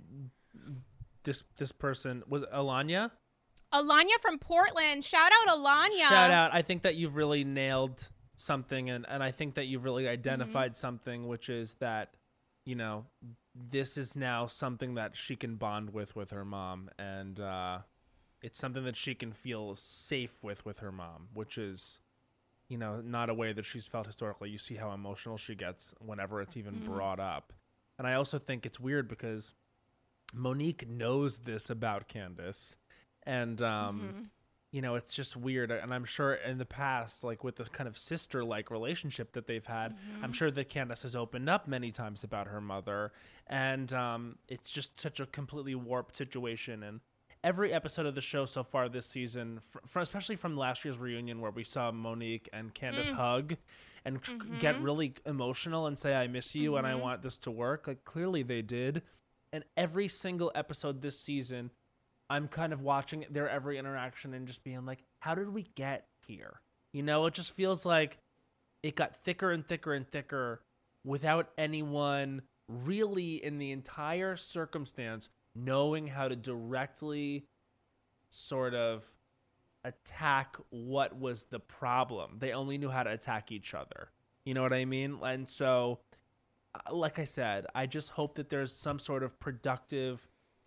this this person was Alanya. Alanya from Portland. Shout out Alanya. Shout out. I think that you've really nailed something, and, and I think that you've really identified mm-hmm. something, which is that, you know, this is now something that she can bond with with her mom, and uh, it's something that she can feel safe with with her mom, which is, you know, not a way that she's felt historically. You see how emotional she gets whenever it's even mm-hmm. brought up. And I also think it's weird because Monique knows this about Candace, and um, mm-hmm. you know, it's just weird. And I'm sure in the past, like with the kind of sister-like relationship that they've had, mm-hmm. I'm sure that Candace has opened up many times about her mother, and um, it's just such a completely warped situation. And every episode of the show so far this season, fr- fr- especially from last year's reunion where we saw Monique and Candace mm. hug and mm-hmm. get really emotional and say, I miss you mm-hmm. and I want this to work. Like, clearly they did. And every single episode this season, I'm kind of watching their every interaction and just being like, how did we get here? You know, it just feels like it got thicker and thicker and thicker without anyone really in the entire circumstance knowing how to directly sort of attack what was the problem. They only knew how to attack each other. You know what I mean? And so, like I said, I just hope that there's some sort of productive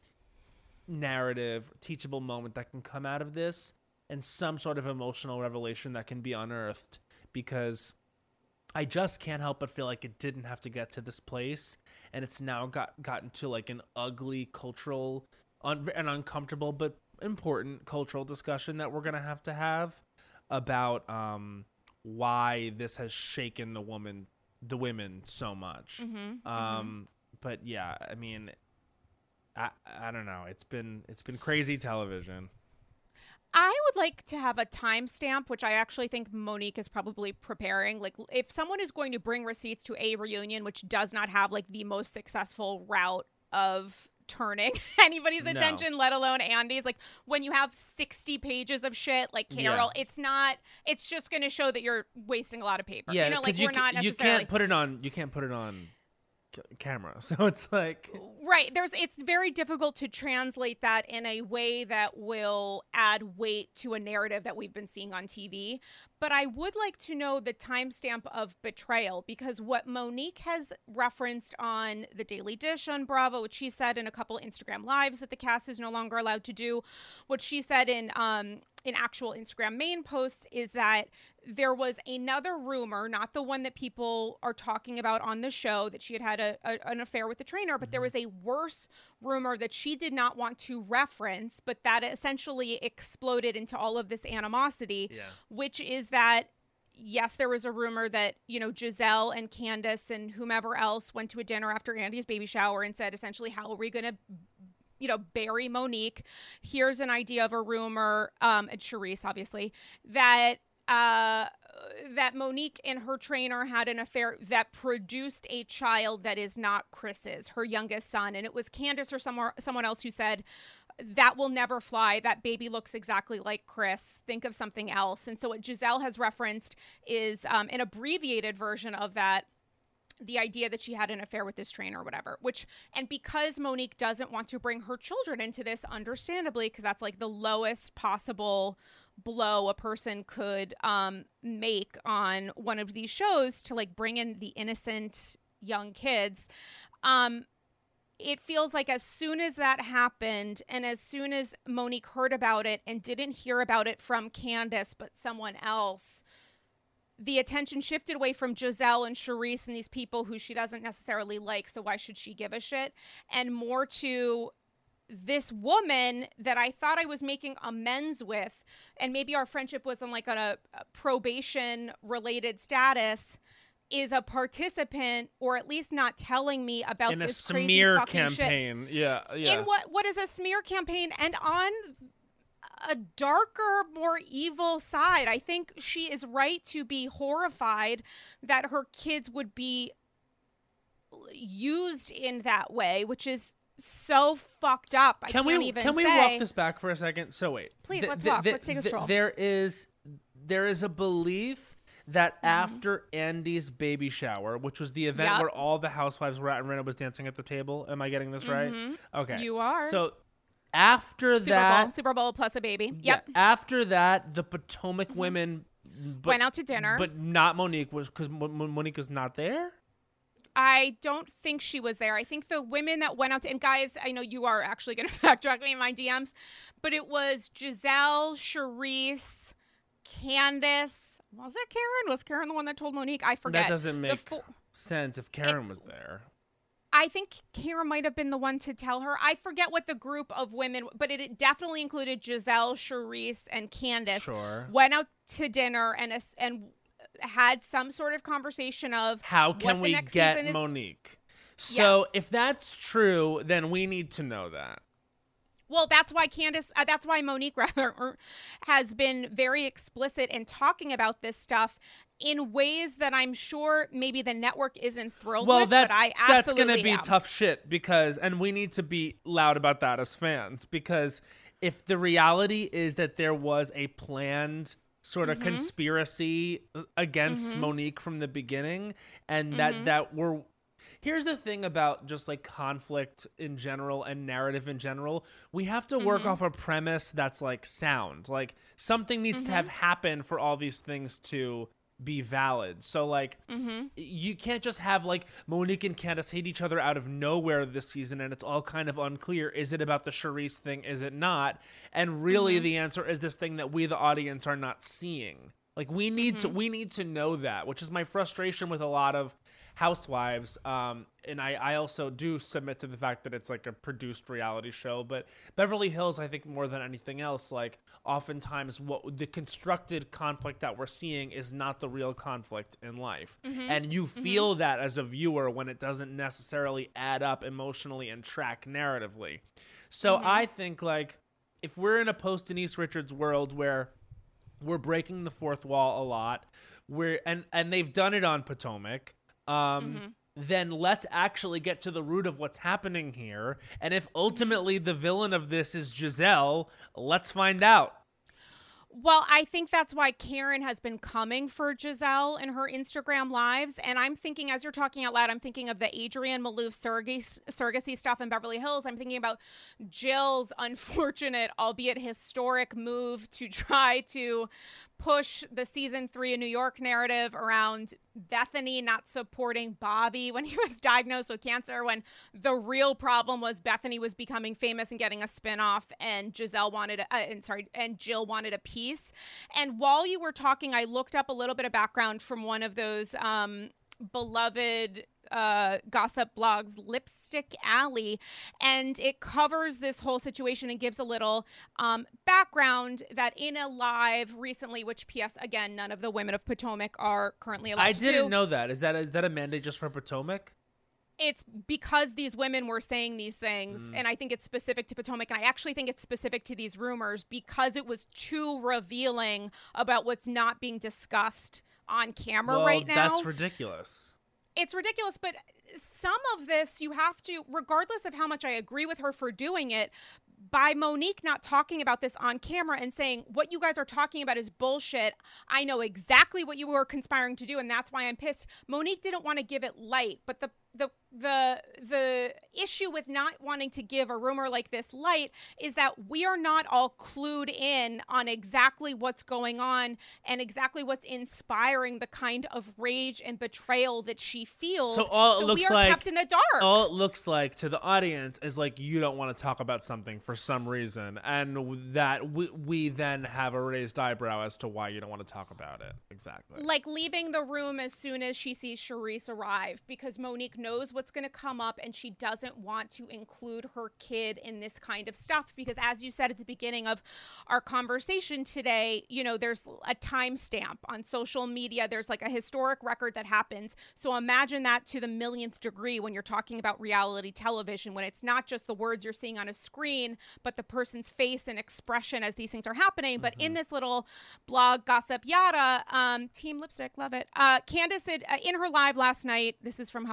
narrative, teachable moment that can come out of this, and some sort of emotional revelation that can be unearthed, because I just can't help but feel like it didn't have to get to this place, and it's now got gotten to like an ugly cultural un- and uncomfortable but important cultural discussion that we're going to have to have about um, why this has shaken the woman, the women so much. Mm-hmm, um, mm-hmm. But yeah, I mean, I I don't know. It's been it's been crazy television. I would like to have a timestamp, which I actually think Monique is probably preparing. Like, if someone is going to bring receipts to a reunion, which does not have like the most successful route of turning anybody's No. attention, let alone Andy's, like when you have sixty pages of shit like Carol, Yeah. it's not, it's just going to show that you're wasting a lot of paper. Yeah, you know, like you we're ca- not you necessarily. can't put it on. You can't put it on c- camera. So it's like. Right. There's it's very difficult to translate that in a way that will add weight to a narrative that we've been seeing on T V. But I would like to know the timestamp of betrayal, because what Monique has referenced on The Daily Dish on Bravo, which she said in a couple Instagram lives that the cast is no longer allowed to do, what she said in um in actual Instagram main posts is that there was another rumor, not the one that people are talking about on the show, that she had had a, a, an affair with the trainer, but mm-hmm. there was a worse rumor that she did not want to reference, but that essentially exploded into all of this animosity, Yeah. which is that, yes, there was a rumor that, you know, Giselle and Candace and whomever else went to a dinner after Andy's baby shower and said, essentially, how are we going to, you know, bury Monique? Here's an idea of a rumor, um, and Charisse, obviously, that uh, that Monique and her trainer had an affair that produced a child that is not Chris's, her youngest son. And it was Candace or someone, someone else who said, that will never fly. That baby looks exactly like Chris. Think of something else. And so what Giselle has referenced is um, an abbreviated version of that, the idea that she had an affair with this trainer or whatever, which, and because Monique doesn't want to bring her children into this, understandably, because that's like the lowest possible blow a person could um, make on one of these shows, to like bring in the innocent young kids. Um, it feels like as soon as that happened, and as soon as Monique heard about it and didn't hear about it from Candace, but someone else, the attention shifted away from Giselle and Charisse and these people who she doesn't necessarily like, so why should she give a shit? And more to this woman that I thought I was making amends with, and maybe our friendship was on like on a, a probation related status, is a participant, or at least not telling me about in this a crazy smear fucking campaign. shit. Yeah, yeah. In what what is a smear campaign, and on a darker, more evil side. I think she is right to be horrified that her kids would be used in that way, which is so fucked up. I can can't we even can we say. walk this back for a second? So wait, Please, th- let's th- walk. th- Let's take a th- stroll. There is there is a belief that Mm-hmm. after Andy's baby shower, which was the event Yep. where all the housewives were at and Rena was dancing at the table. Am I getting this right? Mhm. Okay. You are. So after Super that, Bowl, Super Bowl plus a baby. yeah, Yep. after that, the Potomac Mm-hmm. women but, went out to dinner. But not Monique, was because Monique was not there? I don't think she was there. I think the women that went out to, and guys, I know you are actually going to fact check me in my D Ms, but it was Giselle, Charisse, Candace. Was it Karen? Was Karen the one that told Monique? I forget. That doesn't make fo- sense if Karen it, was there. I think Karen might have been the one to tell her. I forget what the group of women, but it, it definitely included Giselle, Charisse, and Candace. Sure. Went out to dinner and and had some sort of conversation of how can we get Monique. So yes. If that's true, then we need to know that. Well, that's why Candace, uh, that's why Monique rather has been very explicit in talking about this stuff in ways that I'm sure maybe the network isn't thrilled well, with. That's, but I that's absolutely going to be am. tough shit because, and we need to be loud about that as fans, because if the reality is that there was a planned sort of mm-hmm. conspiracy against mm-hmm. Monique from the beginning, and mm-hmm. that that we're here's the thing about just like conflict in general and narrative in general, we have to work mm-hmm. off a premise that's like sound, like something needs mm-hmm. to have happened for all these things to be valid. So like mm-hmm. you can't just have like Monique and Candace hate each other out of nowhere this season and it's all kind of unclear. Is it about the Charisse thing? Is it not? And really mm-hmm. the answer is this thing that we the audience are not seeing. Like we need mm-hmm. to we need to know that, which is my frustration with a lot of Housewives. Um and I, I also do submit to the fact that it's like a produced reality show, but Beverly Hills, I think more than anything else, like oftentimes what the constructed conflict that we're seeing is not the real conflict in life. Mm-hmm. And you feel mm-hmm. that as a viewer when it doesn't necessarily add up emotionally and track narratively. So mm-hmm. I think like if we're in a post Denise Richards world where we're breaking the fourth wall a lot, we're and, and they've done it on Potomac, um, mm-hmm. then let's actually get to the root of what's happening here. And if ultimately the villain of this is Giselle, let's find out. Well, I think that's why Karen has been coming for Giselle in her Instagram lives. And I'm thinking, as you're talking out loud, I'm thinking of the Adrienne Maloof surrogacy, surrogacy stuff in Beverly Hills. I'm thinking about Jill's unfortunate, albeit historic, move to try to push the season three in New York narrative around Bethany not supporting Bobby when he was diagnosed with cancer, when the real problem was Bethany was becoming famous and getting a spinoff, and Giselle wanted, a, uh, and sorry, and Jill wanted a piece. And while you were talking, I looked up a little bit of background from one of those um, beloved uh gossip blogs, Lipstick Alley, and it covers this whole situation and gives a little um background that in a live recently, which P S again, none of the women of Potomac are currently allowed I to didn't do. know that. Is that is that a mandate just for Potomac? It's because these women were saying these things, mm. and I think it's specific to Potomac, and I actually think it's specific to these rumors because it was too revealing about what's not being discussed on camera well, right now. That's ridiculous. It's ridiculous, but some of this you have to, regardless of how much I agree with her for doing it, by Monique not talking about this on camera and saying, what you guys are talking about is bullshit. I know exactly what you were conspiring to do, and that's why I'm pissed. Monique didn't want to give it light, but the the the the issue with not wanting to give a rumor like this light is that we are not all clued in on exactly what's going on and exactly what's inspiring the kind of rage and betrayal that she feels. So all it so looks we are like, kept in the dark. All it looks like to the audience is like you don't want to talk about something for some reason, and that we, we then have a raised eyebrow as to why you don't want to talk about it. Exactly. Like leaving the room as soon as she sees Charisse arrive because Monique knows what's going to come up and she doesn't want to include her kid in this kind of stuff because, as you said at the beginning of our conversation today, you know, there's a timestamp on social media. There's like a historic record that happens. So imagine that to the millionth degree when you're talking about reality television, when it's not just the words you're seeing on a screen, but the person's face and expression as these things are happening. Mm-hmm. But in this little blog, Gossip Yada, um, Team Lipstick, love it. Uh, Candace, had, uh, in her live last night, this is from however long ago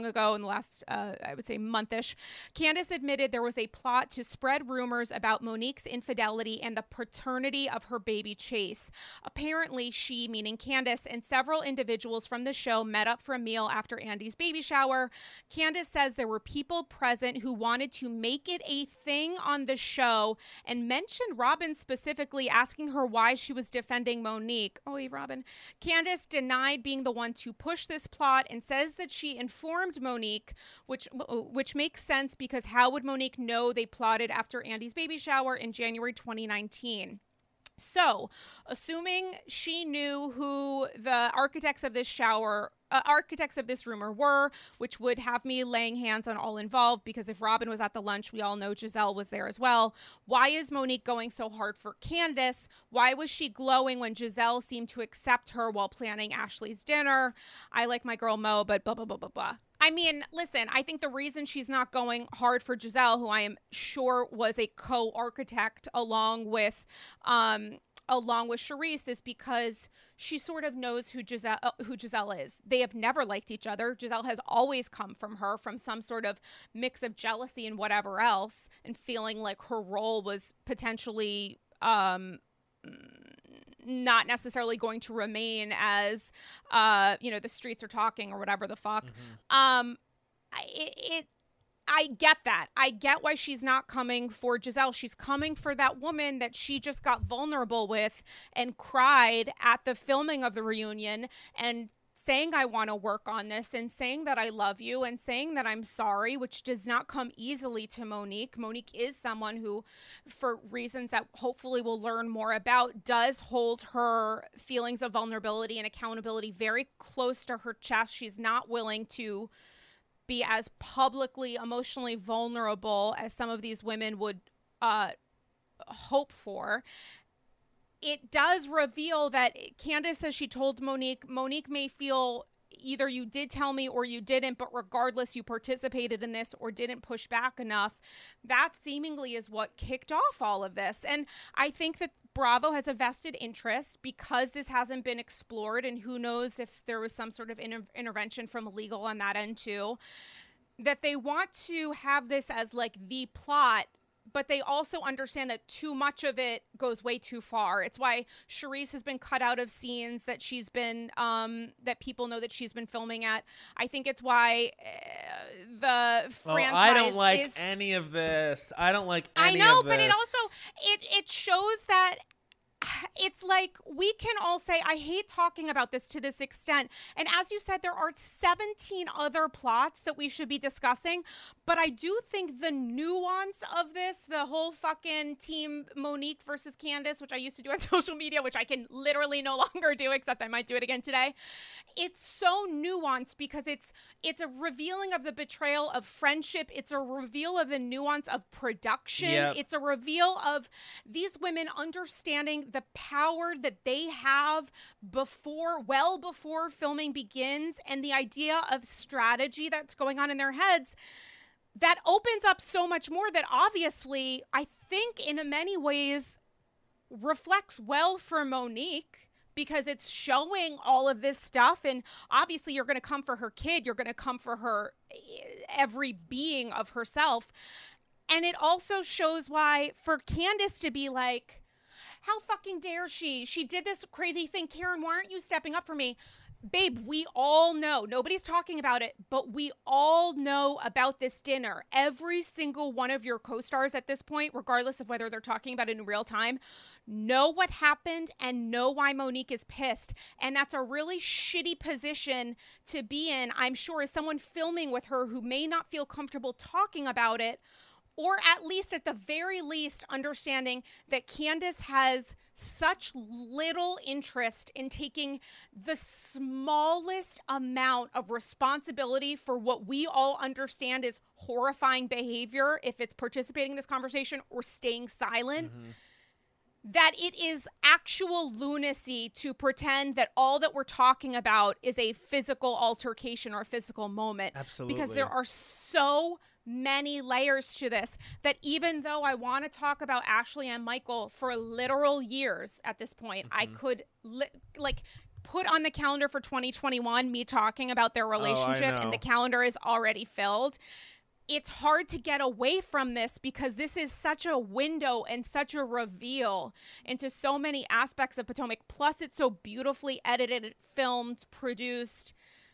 ago in the last, uh, I would say, monthish, Candace admitted there was a plot to spread rumors about Monique's infidelity and the paternity of her baby Chase. Apparently, she, meaning Candace, and several individuals from the show met up for a meal after Andy's baby shower. Candace says there were people present who wanted to make it a thing on the show and mentioned Robin specifically, asking her why she was defending Monique. Oh, Robin. Candace denied being the one to push this plot and says that she informed Monique, which which makes sense because how would Monique know they plotted after Andy's baby shower in January twenty nineteen? So, assuming she knew who the architects of this shower, uh, architects of this rumor were, which would have me laying hands on all involved, because if Robin was at the lunch, we all know Giselle was there as well. Why is Monique going so hard for Candace? Why was she glowing when Giselle seemed to accept her while planning Ashley's dinner? I like my girl Mo, but blah, blah, blah, blah, blah. I mean, listen, I think the reason she's not going hard for Giselle, who I am sure was a co-architect along with um, along with Charisse, is because she sort of knows who Giselle, uh, who Giselle is. They have never liked each other. Giselle has always come from her from some sort of mix of jealousy and whatever else, and feeling like her role was potentially um, not necessarily going to remain as, uh, you know, the streets are talking or whatever the fuck. Mm-hmm. Um, it, it, I get that. I get why she's not coming for Giselle. She's coming for that woman that she just got vulnerable with and cried at the filming of the reunion and saying, I want to work on this, and saying that I love you, and saying that I'm sorry, which does not come easily to Monique. Monique is someone who, for reasons that hopefully we'll learn more about, does hold her feelings of vulnerability and accountability very close to her chest. She's not willing to be as publicly emotionally vulnerable as some of these women would uh, hope for. It does reveal that Candace says she told Monique, Monique may feel either you did tell me or you didn't, but regardless, you participated in this or didn't push back enough. That seemingly is what kicked off all of this. And I think that Bravo has a vested interest, because this hasn't been explored, and who knows if there was some sort of inter- intervention from legal on that end too, that they want to have this as like the plot, but they also understand that too much of it goes way too far. It's why Charisse has been cut out of scenes that she's been, um, that people know that she's been filming at. I think it's why uh, the franchise well, I don't like is, any of this. I don't like any I know, of this. but it also, it, it shows that it's like we can all say, I hate talking about this to this extent. And as you said, there are seventeen other plots that we should be discussing. But I do think the nuance of this, the whole fucking team Monique versus Candace, which I used to do on social media, which I can literally no longer do, except I might do it again today. It's so nuanced because it's it's a revealing of the betrayal of friendship. It's a reveal of the nuance of production. Yep. It's a reveal of these women understanding the power that they have before, well before filming begins, and the idea of strategy that's going on in their heads. That opens up so much more that obviously I think in many ways reflects well for Monique, because it's showing all of this stuff. And obviously you're going to come for her kid. You're going to come for her, every being of herself. And it also shows why for Candace to be like, how fucking dare she? She did this crazy thing. Karen, why aren't you stepping up for me? Babe, we all know, nobody's talking about it, but we all know about this dinner. Every single one of your co-stars at this point, regardless of whether they're talking about it in real time, know what happened and know why Monique is pissed. And that's a really shitty position to be in, I'm sure, as someone filming with her who may not feel comfortable talking about it, or at least at the very least understanding that Candace has such little interest in taking the smallest amount of responsibility for what we all understand is horrifying behavior, if it's participating in this conversation or staying silent. Mm-hmm. That it is actual lunacy to pretend that all that we're talking about is a physical altercation or a physical moment. Absolutely. Because there are so many layers to this that even though I want to talk about Ashley and Michael for literal years at this point, mm-hmm. I could li- like put on the calendar for twenty twenty-one me talking about their relationship, oh, and the calendar is already filled. It's hard to get away from this because this is such a window and such a reveal into so many aspects of Potomac. Plus, it's so beautifully edited, filmed, produced,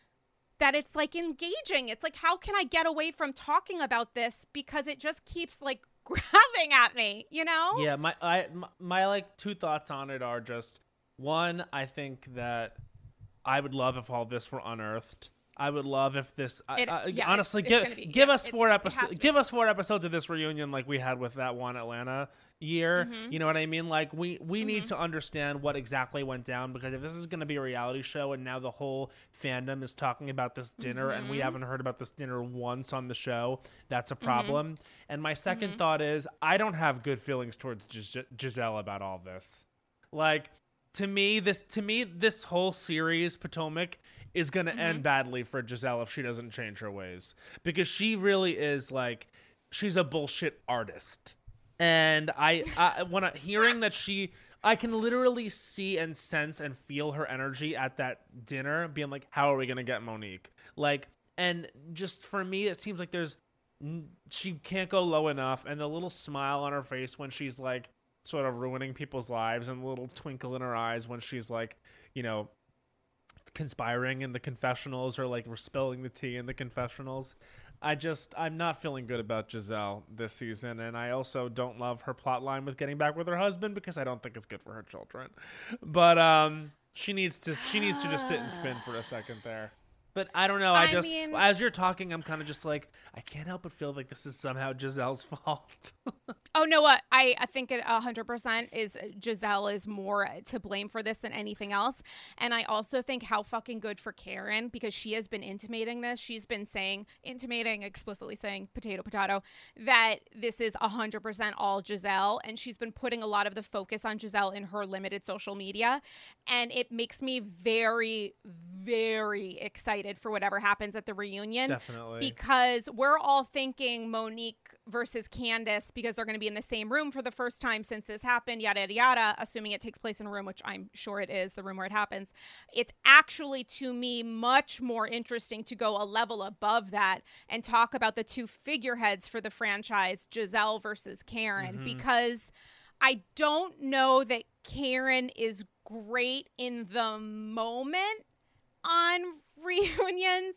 that it's like engaging. It's like, how can I get away from talking about this? Because it just keeps like grabbing at me, you know? Yeah, my I my, my like two thoughts on it are just, one, I think that I would love if all this were unearthed. I would love if this. It, uh, yeah, honestly, it's, give it's be, give yeah, us four episodes. Give be. us four episodes of this reunion, like we had with that one Atlanta year. Mm-hmm. You know what I mean? Like we we Mm-hmm. need to understand what exactly went down, because if this is going to be a reality show and now the whole fandom is talking about this dinner Mm-hmm. and we haven't heard about this dinner once on the show, that's a problem. Mm-hmm. And my second mm-hmm. thought is, I don't have good feelings towards Gis- Giselle about all this. Like, to me, this to me this whole series, Potomac, is going to mm-hmm. end badly for Giselle if she doesn't change her ways, because she really is like, she's a bullshit artist. And I, I when I hearing that she, I can literally see and sense and feel her energy at that dinner being like, how are we going to get Monique? Like, and just for me, it seems like there's, she can't go low enough. And the little smile on her face when she's like sort of ruining people's lives, and the little twinkle in her eyes when she's like, you know, conspiring in the confessionals, or like we're spilling the tea in the confessionals. I just, I'm not feeling good about Giselle this season. And I also don't love her plot line with getting back with her husband, because I don't think it's good for her children. But um, she needs to, she needs to just sit and spin for a second there. But I don't know. I, I just, mean, as you're talking, I'm kind of just like, I can't help but feel like this is somehow Giselle's fault. Oh, no, what? I, I think it one hundred percent is Giselle is more to blame for this than anything else. And I also think how fucking good for Karen, because she has been intimating this. She's been saying, intimating, explicitly saying, potato, potato, that this is one hundred percent all Giselle. And she's been putting a lot of the focus on Giselle in her limited social media. And it makes me very, very excited for whatever happens at the reunion. Definitely. Because we're all thinking Monique versus Candace, because they're going to be in the same room for the first time since this happened, yada, yada, yada, assuming it takes place in a room, which I'm sure it is, the room where it happens. It's actually, to me, much more interesting to go a level above that and talk about the two figureheads for the franchise, Giselle versus Karen, mm-hmm. because I don't know that Karen is great in the moment on reunions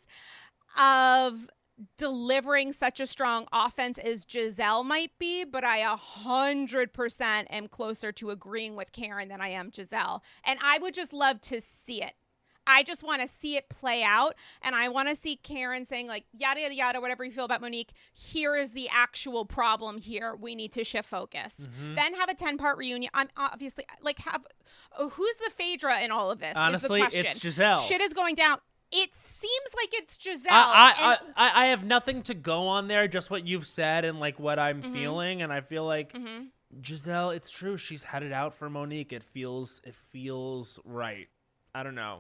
of delivering such a strong offense as Giselle might be, but I a hundred percent am closer to agreeing with Karen than I am Giselle. And I would just love to see it. I just want to see it play out. And I want to see Karen saying like, yada, yada, yada, whatever you feel about Monique, here is the actual problem here. We need to shift focus. Mm-hmm. Then have a ten part reunion. I'm obviously like, have, uh, who's the Phaedra in all of this? Honestly, is the question. It's Giselle. Shit is going down. It seems like it's Giselle. I I, and- I I have nothing to go on there, just what you've said and like what I'm mm-hmm. feeling, and I feel like mm-hmm. Giselle, it's true, she's had it out for Monique. It feels it feels right. I don't know.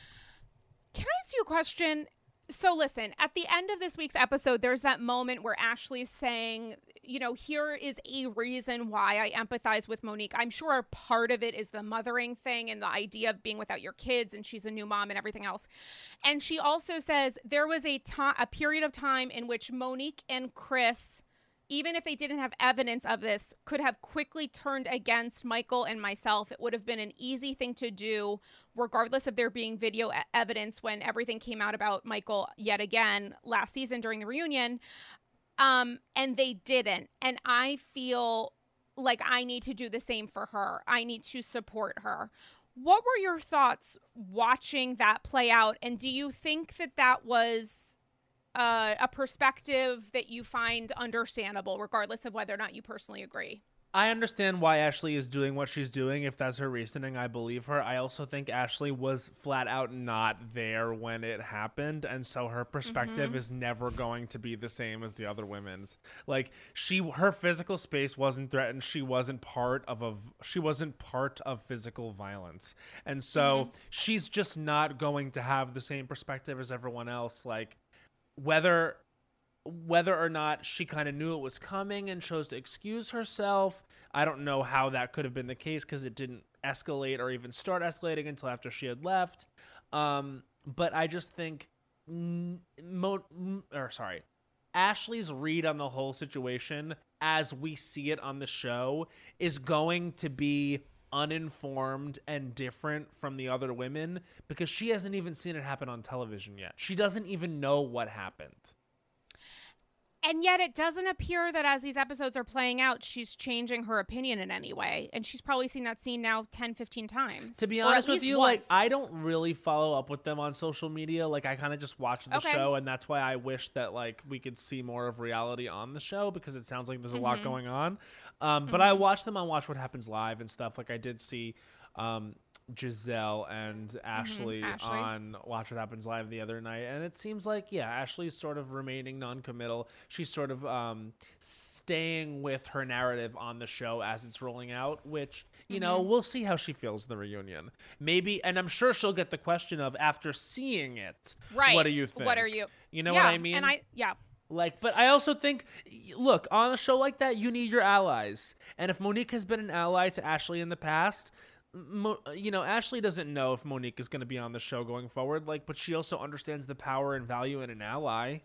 Can I ask you a question? So listen, at the end of this week's episode, there's that moment where Ashley's saying, you know, here is a reason why I empathize with Monique. I'm sure part of it is the mothering thing and the idea of being without your kids, and she's a new mom and everything else. And she also says there was a to- a period of time in which Monique and Chris, even if they didn't have evidence of this, could have quickly turned against Michael and myself. It would have been an easy thing to do, regardless of there being video e- evidence when everything came out about Michael yet again last season during the reunion. Um, and they didn't. And I feel like I need to do the same for her. I need to support her. What were your thoughts watching that play out? And do you think that that was Uh, a perspective that you find understandable, regardless of whether or not you personally agree? I understand why Ashley is doing what she's doing. If that's her reasoning, I believe her. I also think Ashley was flat out not there when it happened, and so her perspective mm-hmm. is never going to be the same as the other women's. Like she, her physical space wasn't threatened. She wasn't part of a, she wasn't part of physical violence, and so mm-hmm. she's just not going to have the same perspective as everyone else. Like. Whether whether or not she kind of knew it was coming and chose to excuse herself, I don't know how that could have been the case, because it didn't escalate or even start escalating until after she had left. Um, but I just think, Mo- or sorry, Ashley's read on the whole situation as we see it on the show is going to be uninformed and different from the other women because she hasn't even seen it happen on television yet. She doesn't even know what happened. And yet it doesn't appear that as these episodes are playing out, she's changing her opinion in any way. And she's probably seen that scene now ten, fifteen times. To be honest with you, once. like, I don't really follow up with them on social media. Like, I kind of just watch the okay. show, and that's why I wish that, like, we could see more of reality on the show because it sounds like there's a mm-hmm. lot going on. Um, but mm-hmm. I watch them on Watch What Happens Live and stuff. Like, I did see... Um, Giselle and Ashley, mm-hmm. Ashley on Watch What Happens Live the other night, and it seems like yeah Ashley's sort of remaining non-committal. She's sort of um staying with her narrative on the show as it's rolling out, which you mm-hmm. know we'll see how she feels in the reunion. Maybe, and I'm sure she'll get the question of after seeing it, right, what do you think? What are you you know yeah, what I mean? And I yeah Like, but I also think, look, on a show like that, you need your allies. And if Monique has been an ally to Ashley in the past, Mo- you know, Ashley doesn't know if Monique is going to be on the show going forward, like, but she also understands the power and value in an ally.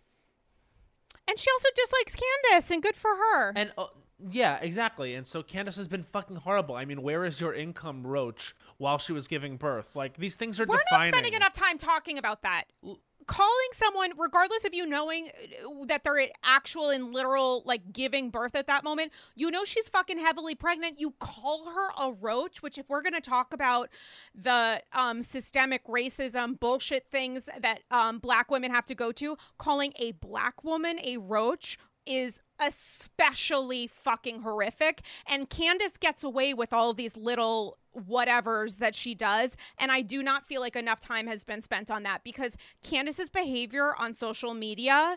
And she also dislikes Candace, and good for her. And uh, yeah, exactly. And so Candace has been fucking horrible. I mean, where is your income, Roach, while she was giving birth? Like, these things are We're defining. We're not spending enough time talking about that. Calling someone, regardless of you knowing that they're actual and literal, like, giving birth at that moment, you know she's fucking heavily pregnant. You call her a roach, which if we're going to talk about the um, systemic racism bullshit things that um, black women have to go to, calling a black woman a roach is especially fucking horrific. And Candace gets away with all these little whatevers that she does, and I do not feel like enough time has been spent on that because Candace's behavior on social media,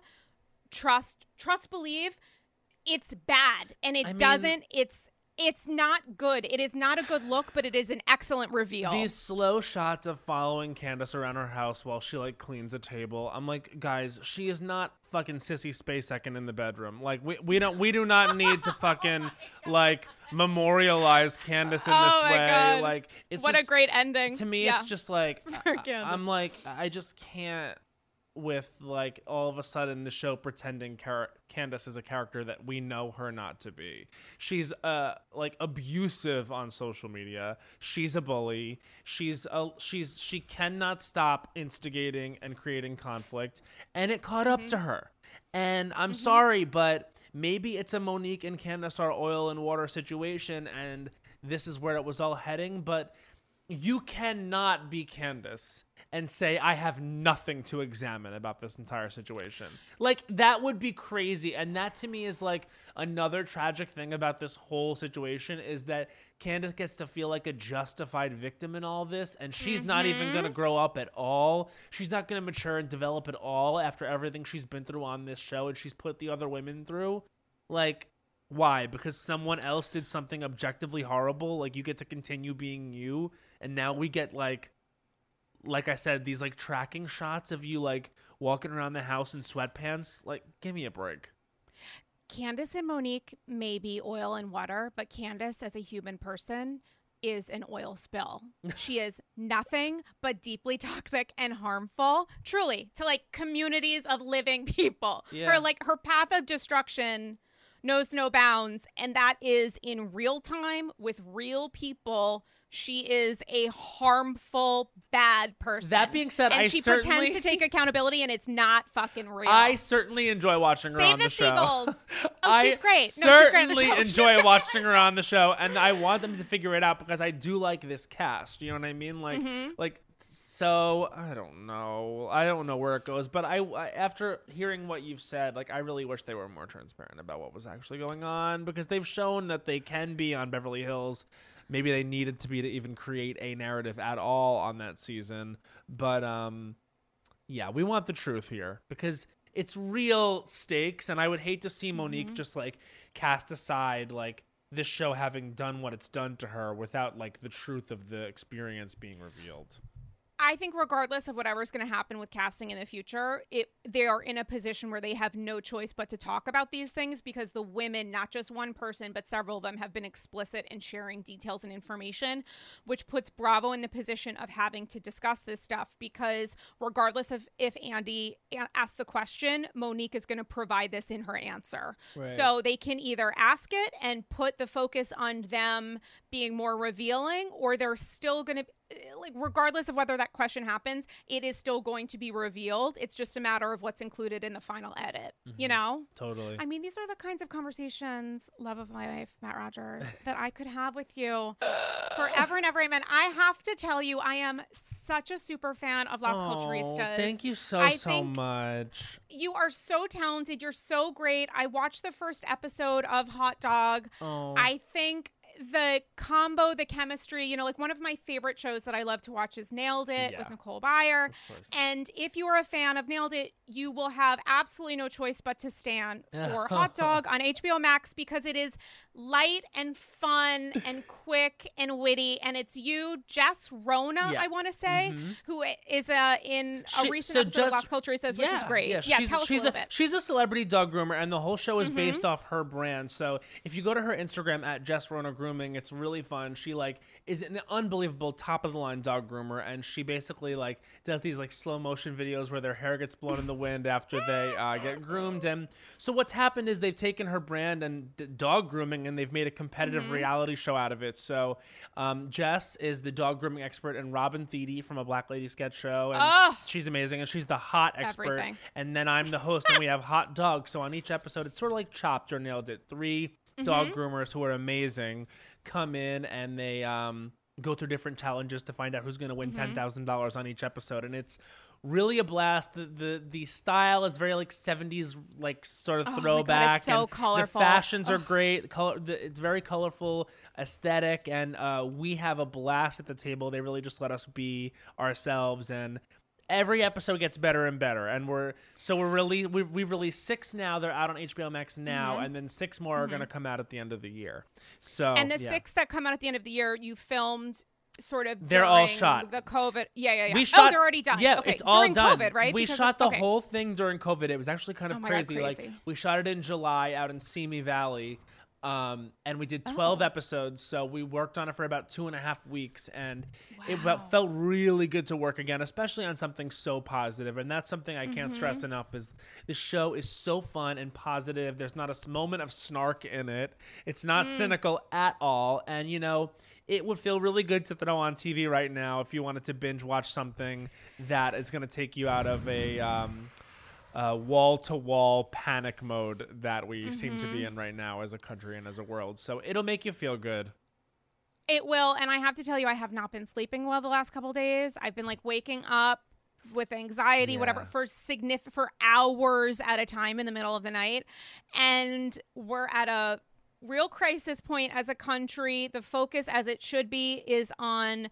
trust trust believe, it's bad, and it I mean, doesn't it's it's not good. It is not a good look, but it is an excellent reveal. These slow shots of following Candace around her house while she like cleans a table. I'm like, guys, she is not fucking Sissy Spacek in the bedroom. Like we we don't we do not need to fucking oh like memorialize Candace in oh this my way. God. Like it's what just, a great ending. To me, yeah. it's just like I, I'm like I just can't with like all of a sudden the show pretending Car- Candace is a character that we know her not to be. She's uh like abusive on social media. She's a bully. She's a, she's she cannot stop instigating and creating conflict, and it caught mm-hmm. up to her. And I'm mm-hmm. sorry, but maybe it's a Monique and Candace are oil and water situation, and this is where it was all heading, but you cannot be Candace and say, I have nothing to examine about this entire situation. Like, that would be crazy. And that to me is like another tragic thing about this whole situation is that Candace gets to feel like a justified victim in all this. And she's mm-hmm. not even going to grow up at all. She's not going to mature and develop at all after everything she's been through on this show and she's put the other women through. Like, why? Because someone else did something objectively horrible? Like, you get to continue being you, and now we get, like, like I said, these, like, tracking shots of you, like, walking around the house in sweatpants. Like, give me a break. Candace and Monique may be oil and water, but Candace, as a human person, is an oil spill. She is nothing but deeply toxic and harmful, truly, to, like, communities of living people. Yeah. Her, like, her path of destruction knows no bounds, and that is in real time with real people. She is a harmful, bad person. That being said, and I she certainly pretends to take accountability, and it's not fucking real. I certainly enjoy watching her Save on the, the show. Seagulls. Oh, I she's great. No, she's great on the certainly show. enjoy watching her on the show, and I want them to figure it out because I do like this cast. You know what I mean? Like, mm-hmm. like. So I don't know. I don't know where it goes, but I, I after hearing what you've said, like I really wish they were more transparent about what was actually going on because they've shown that they can be on Beverly Hills. Maybe they needed to be to even create a narrative at all on that season, but um, yeah, we want the truth here because it's real stakes, and I would hate to see Monique mm-hmm. just like cast aside like this show having done what it's done to her without like the truth of the experience being revealed. I think regardless of whatever's going to happen with casting in the future, it they are in a position where they have no choice but to talk about these things because the women, not just one person, but several of them have been explicit in sharing details and information, which puts Bravo in the position of having to discuss this stuff because regardless of if Andy a- asks the question, Monique is going to provide this in her answer. Right. So they can either ask it and put the focus on them being more revealing, or they're still going to, like, regardless of whether that question happens, it is still going to be revealed. It's just a matter of what's included in the final edit, Mm-hmm. you know? Totally. I mean, these are the kinds of conversations, love of my life, Matt Rogers, that I could have with you forever and ever. Amen. I have to tell you, I am such a super fan of Las Oh, Culturistas. thank you so, I so think much. You are so talented. You're so great. I watched the first episode of Hot Dog. Oh. I think the combo, the chemistry, you know, like one of my favorite shows that I love to watch is Nailed It Yeah. with Nicole Byer. Of course. And if you are a fan of Nailed It, you will have absolutely no choice but to stand for Hot Dog on H B O Max because it is light and fun and quick and witty. And it's you, Jess Rona, Yeah. I want to say, Mhm. who is uh, in a She- recent so episode Jess- of Las Culturistas, which is great. Yeah, she's, tell us she's a little bit. She's a celebrity dog groomer, and the whole show is Mm-hmm. based off her brand. So if you go to her Instagram at Jess Rona Grooming, it's really fun. She like is an unbelievable top of the line dog groomer, and she basically like does these like slow motion videos where their hair gets blown in the wind after they uh, get groomed. And so what's happened is they've taken her brand and d- dog grooming, and they've made a competitive Mm-hmm. reality show out of it. So um, Jess is the dog grooming expert, and Robin Thede from a Black Lady sketch show, and Oh. she's amazing, and she's the hot expert. Everything. And then I'm the host, and we have Hot Dog. So on each episode, it's sort of like Chopped or Nailed It. Three dog Mm-hmm. groomers who are amazing come in, and they um, go through different challenges to find out who's going to win Mm-hmm. ten thousand dollars on each episode. And it's really a blast. The, the the style is very like seventies, like sort of Oh my God, throwback. it's so and colorful. The fashions are great. Color, the, it's very colorful aesthetic, and uh, we have a blast at the table. They really just let us be ourselves, and every episode gets better and better. And we're so we're really we've, we've released six now. They're out on H B O Max now, Mm-hmm. and then six more are going to come out at the end of the year. So And the yeah. six that come out at the end of the year, you filmed sort of They're all during shot. the COVID. Yeah, yeah, yeah. We oh, shot, they're already done. Yeah, okay. it's all during done. COVID, right? We Because shot of, the okay. whole thing during COVID. It was actually kind of Oh my God, crazy. Like crazy. we shot it in July out in Simi Valley, um, and we did twelve Oh. episodes. So we worked on it for about two and a half weeks, and it Wow. fe- felt really good to work again, especially on something so positive. And that's something I can't Mm-hmm. stress enough: is the show is so fun and positive. There's not a s- moment of snark in it. It's not Mm. cynical at all, and you know. It would feel really good to throw on T V right now if you wanted to binge watch something that is going to take you out of a um, uh, wall-to-wall panic mode that we seem to Mm-hmm. be in right now as a country and as a world. So it'll make you feel good. It will, and I have to tell you, I have not been sleeping well the last couple days. I've been like waking up with anxiety, whatever, Yeah. for signif- for hours at a time in the middle of the night, and we're at a real crisis point as a country. The focus, as it should be, is on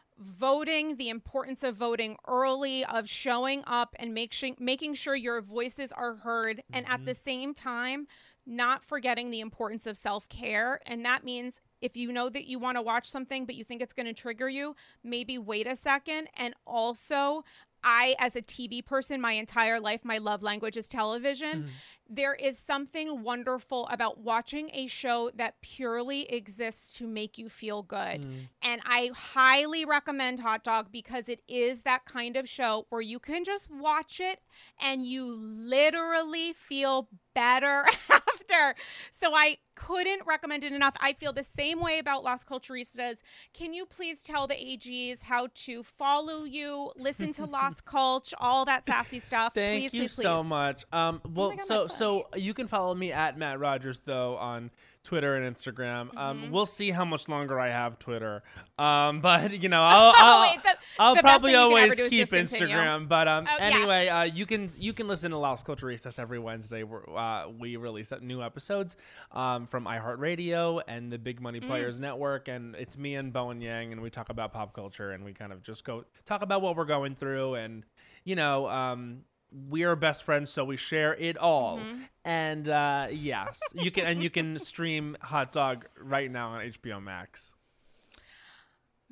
voting, the importance of voting early, of showing up and make sh- making sure your voices are heard, and at the same time, not forgetting the importance of self-care. And that means if you know that you want to watch something but you think it's going to trigger you, maybe wait a second. And also, I, as a T V person, my entire life, my love language is television. There is something wonderful about watching a show that purely exists to make you feel good. And I highly recommend Hot Dog because it is that kind of show where you can just watch it and you literally feel better after. So I couldn't recommend it enough. I feel the same way about Las Culturistas. Can you please tell the A Gs how to follow you, listen to Las Culture, all that sassy stuff? Thank please, you please, please. so much. Um, well, my God, so my so you can follow me at Matt Rogers though on Twitter and Instagram. Um, Mm-hmm. we'll see how much longer I have Twitter. Um, but you know, I'll I'll, wait, the- I'll the best probably thing you can always ever do is keep just continue. Instagram. But um, Oh, anyway, yes. uh, you can you can listen to Las Culturistas every Wednesday. Where uh, we release new episodes um, from iHeartRadio and the Big Money Players Network, and it's me and Bowen Yang, and we talk about pop culture, and we kind of just go talk about what we're going through, and you know. Um, we are best friends, so we share it all. And uh, yes, you can and you can stream Hot Dog right now on H B O Max.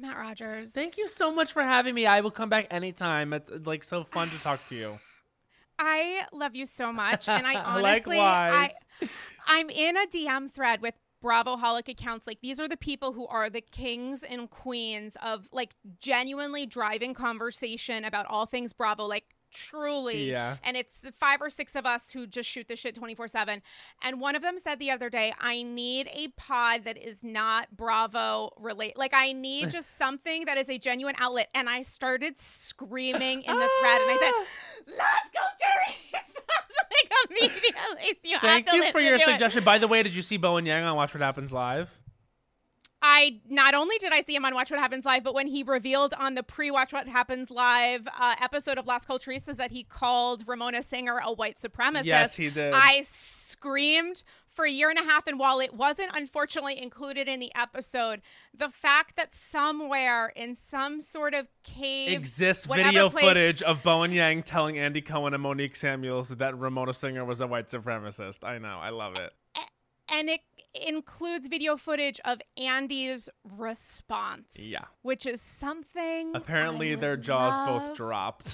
Matt Rogers. Thank you so much for having me. I will come back anytime. It's like so fun to talk to you. I love you so much. And I honestly, I, I'm in a D M thread with Bravoholic accounts. Like, these are the people who are the kings and queens of like genuinely driving conversation about all things Bravo. Like, truly. Yeah. And it's the five or six of us who just shoot the shit twenty-four seven. And one of them said the other day, I need a pod that is not Bravo related. Like, I need just something that is a genuine outlet. And I started screaming in the thread, and I said, let's go, Jerry. Like, immediately. You Thank have to you for your to suggestion. It. By the way, did you see Bowen Yang on Watch What Happens Live? I not only did I see him on Watch What Happens Live, but when he revealed on the pre-Watch What Happens Live uh, episode of Las Culturistas that he called Ramona Singer a white supremacist. Yes, he did. I screamed for a year and a half, and while it wasn't unfortunately included in the episode, the fact that somewhere in some sort of cave exists video place, footage of Bowen Yang telling Andy Cohen and Monique Samuels that Ramona Singer was a white supremacist. I know. I love it. And it includes video footage of Andy's response. Yeah. Which is something apparently I their jaws love. both dropped.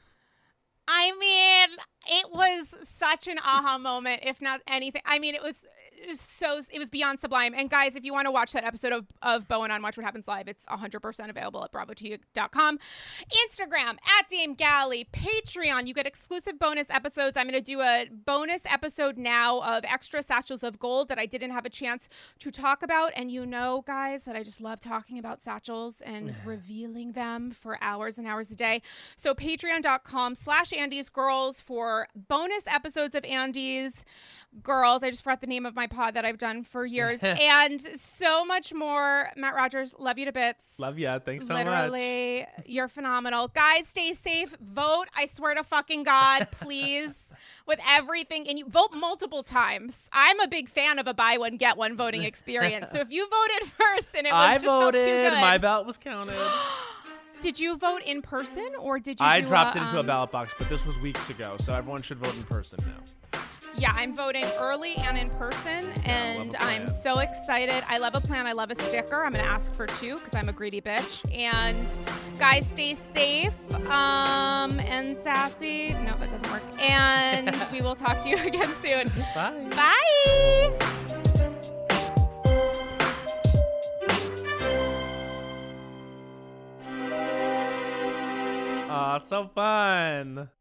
I mean, it was such an aha moment, if not anything. I mean, it was, it was so, it was beyond sublime. And guys, if you want to watch that episode of, of Bowen on Watch What Happens Live, it's one hundred percent available at bravo t v dot com. Instagram, at Dame Galley. Patreon, you get exclusive bonus episodes. I'm going to do a bonus episode now of extra satchels of gold that I didn't have a chance to talk about. And you know, guys, that I just love talking about satchels and revealing them for hours and hours a day. So patreon.com slash Andy's Girls for bonus episodes of Andy's Girls. I just forgot the name of my pod that I've done for years. And so much more. Matt Rogers, love you to bits. Love ya. Thanks so Literally, much. Literally, you're phenomenal. Guys, stay safe. Vote. I swear to fucking God, please, with everything. And you vote multiple times. I'm a big fan of a buy one, get one voting experience. So if you voted first and it was I just voted. Felt too good. My ballot was counted. Did you vote in person or did you I do dropped a, it into um, a ballot box, but this was weeks ago, so everyone should vote in person now. Yeah, I'm voting early and in person, and I'm so excited. I love a plan. I love a sticker. I'm going to ask for two because I'm a greedy bitch. And guys, stay safe um, and sassy. No, that doesn't work. And we will talk to you again soon. Bye. Bye. Aw, so fun.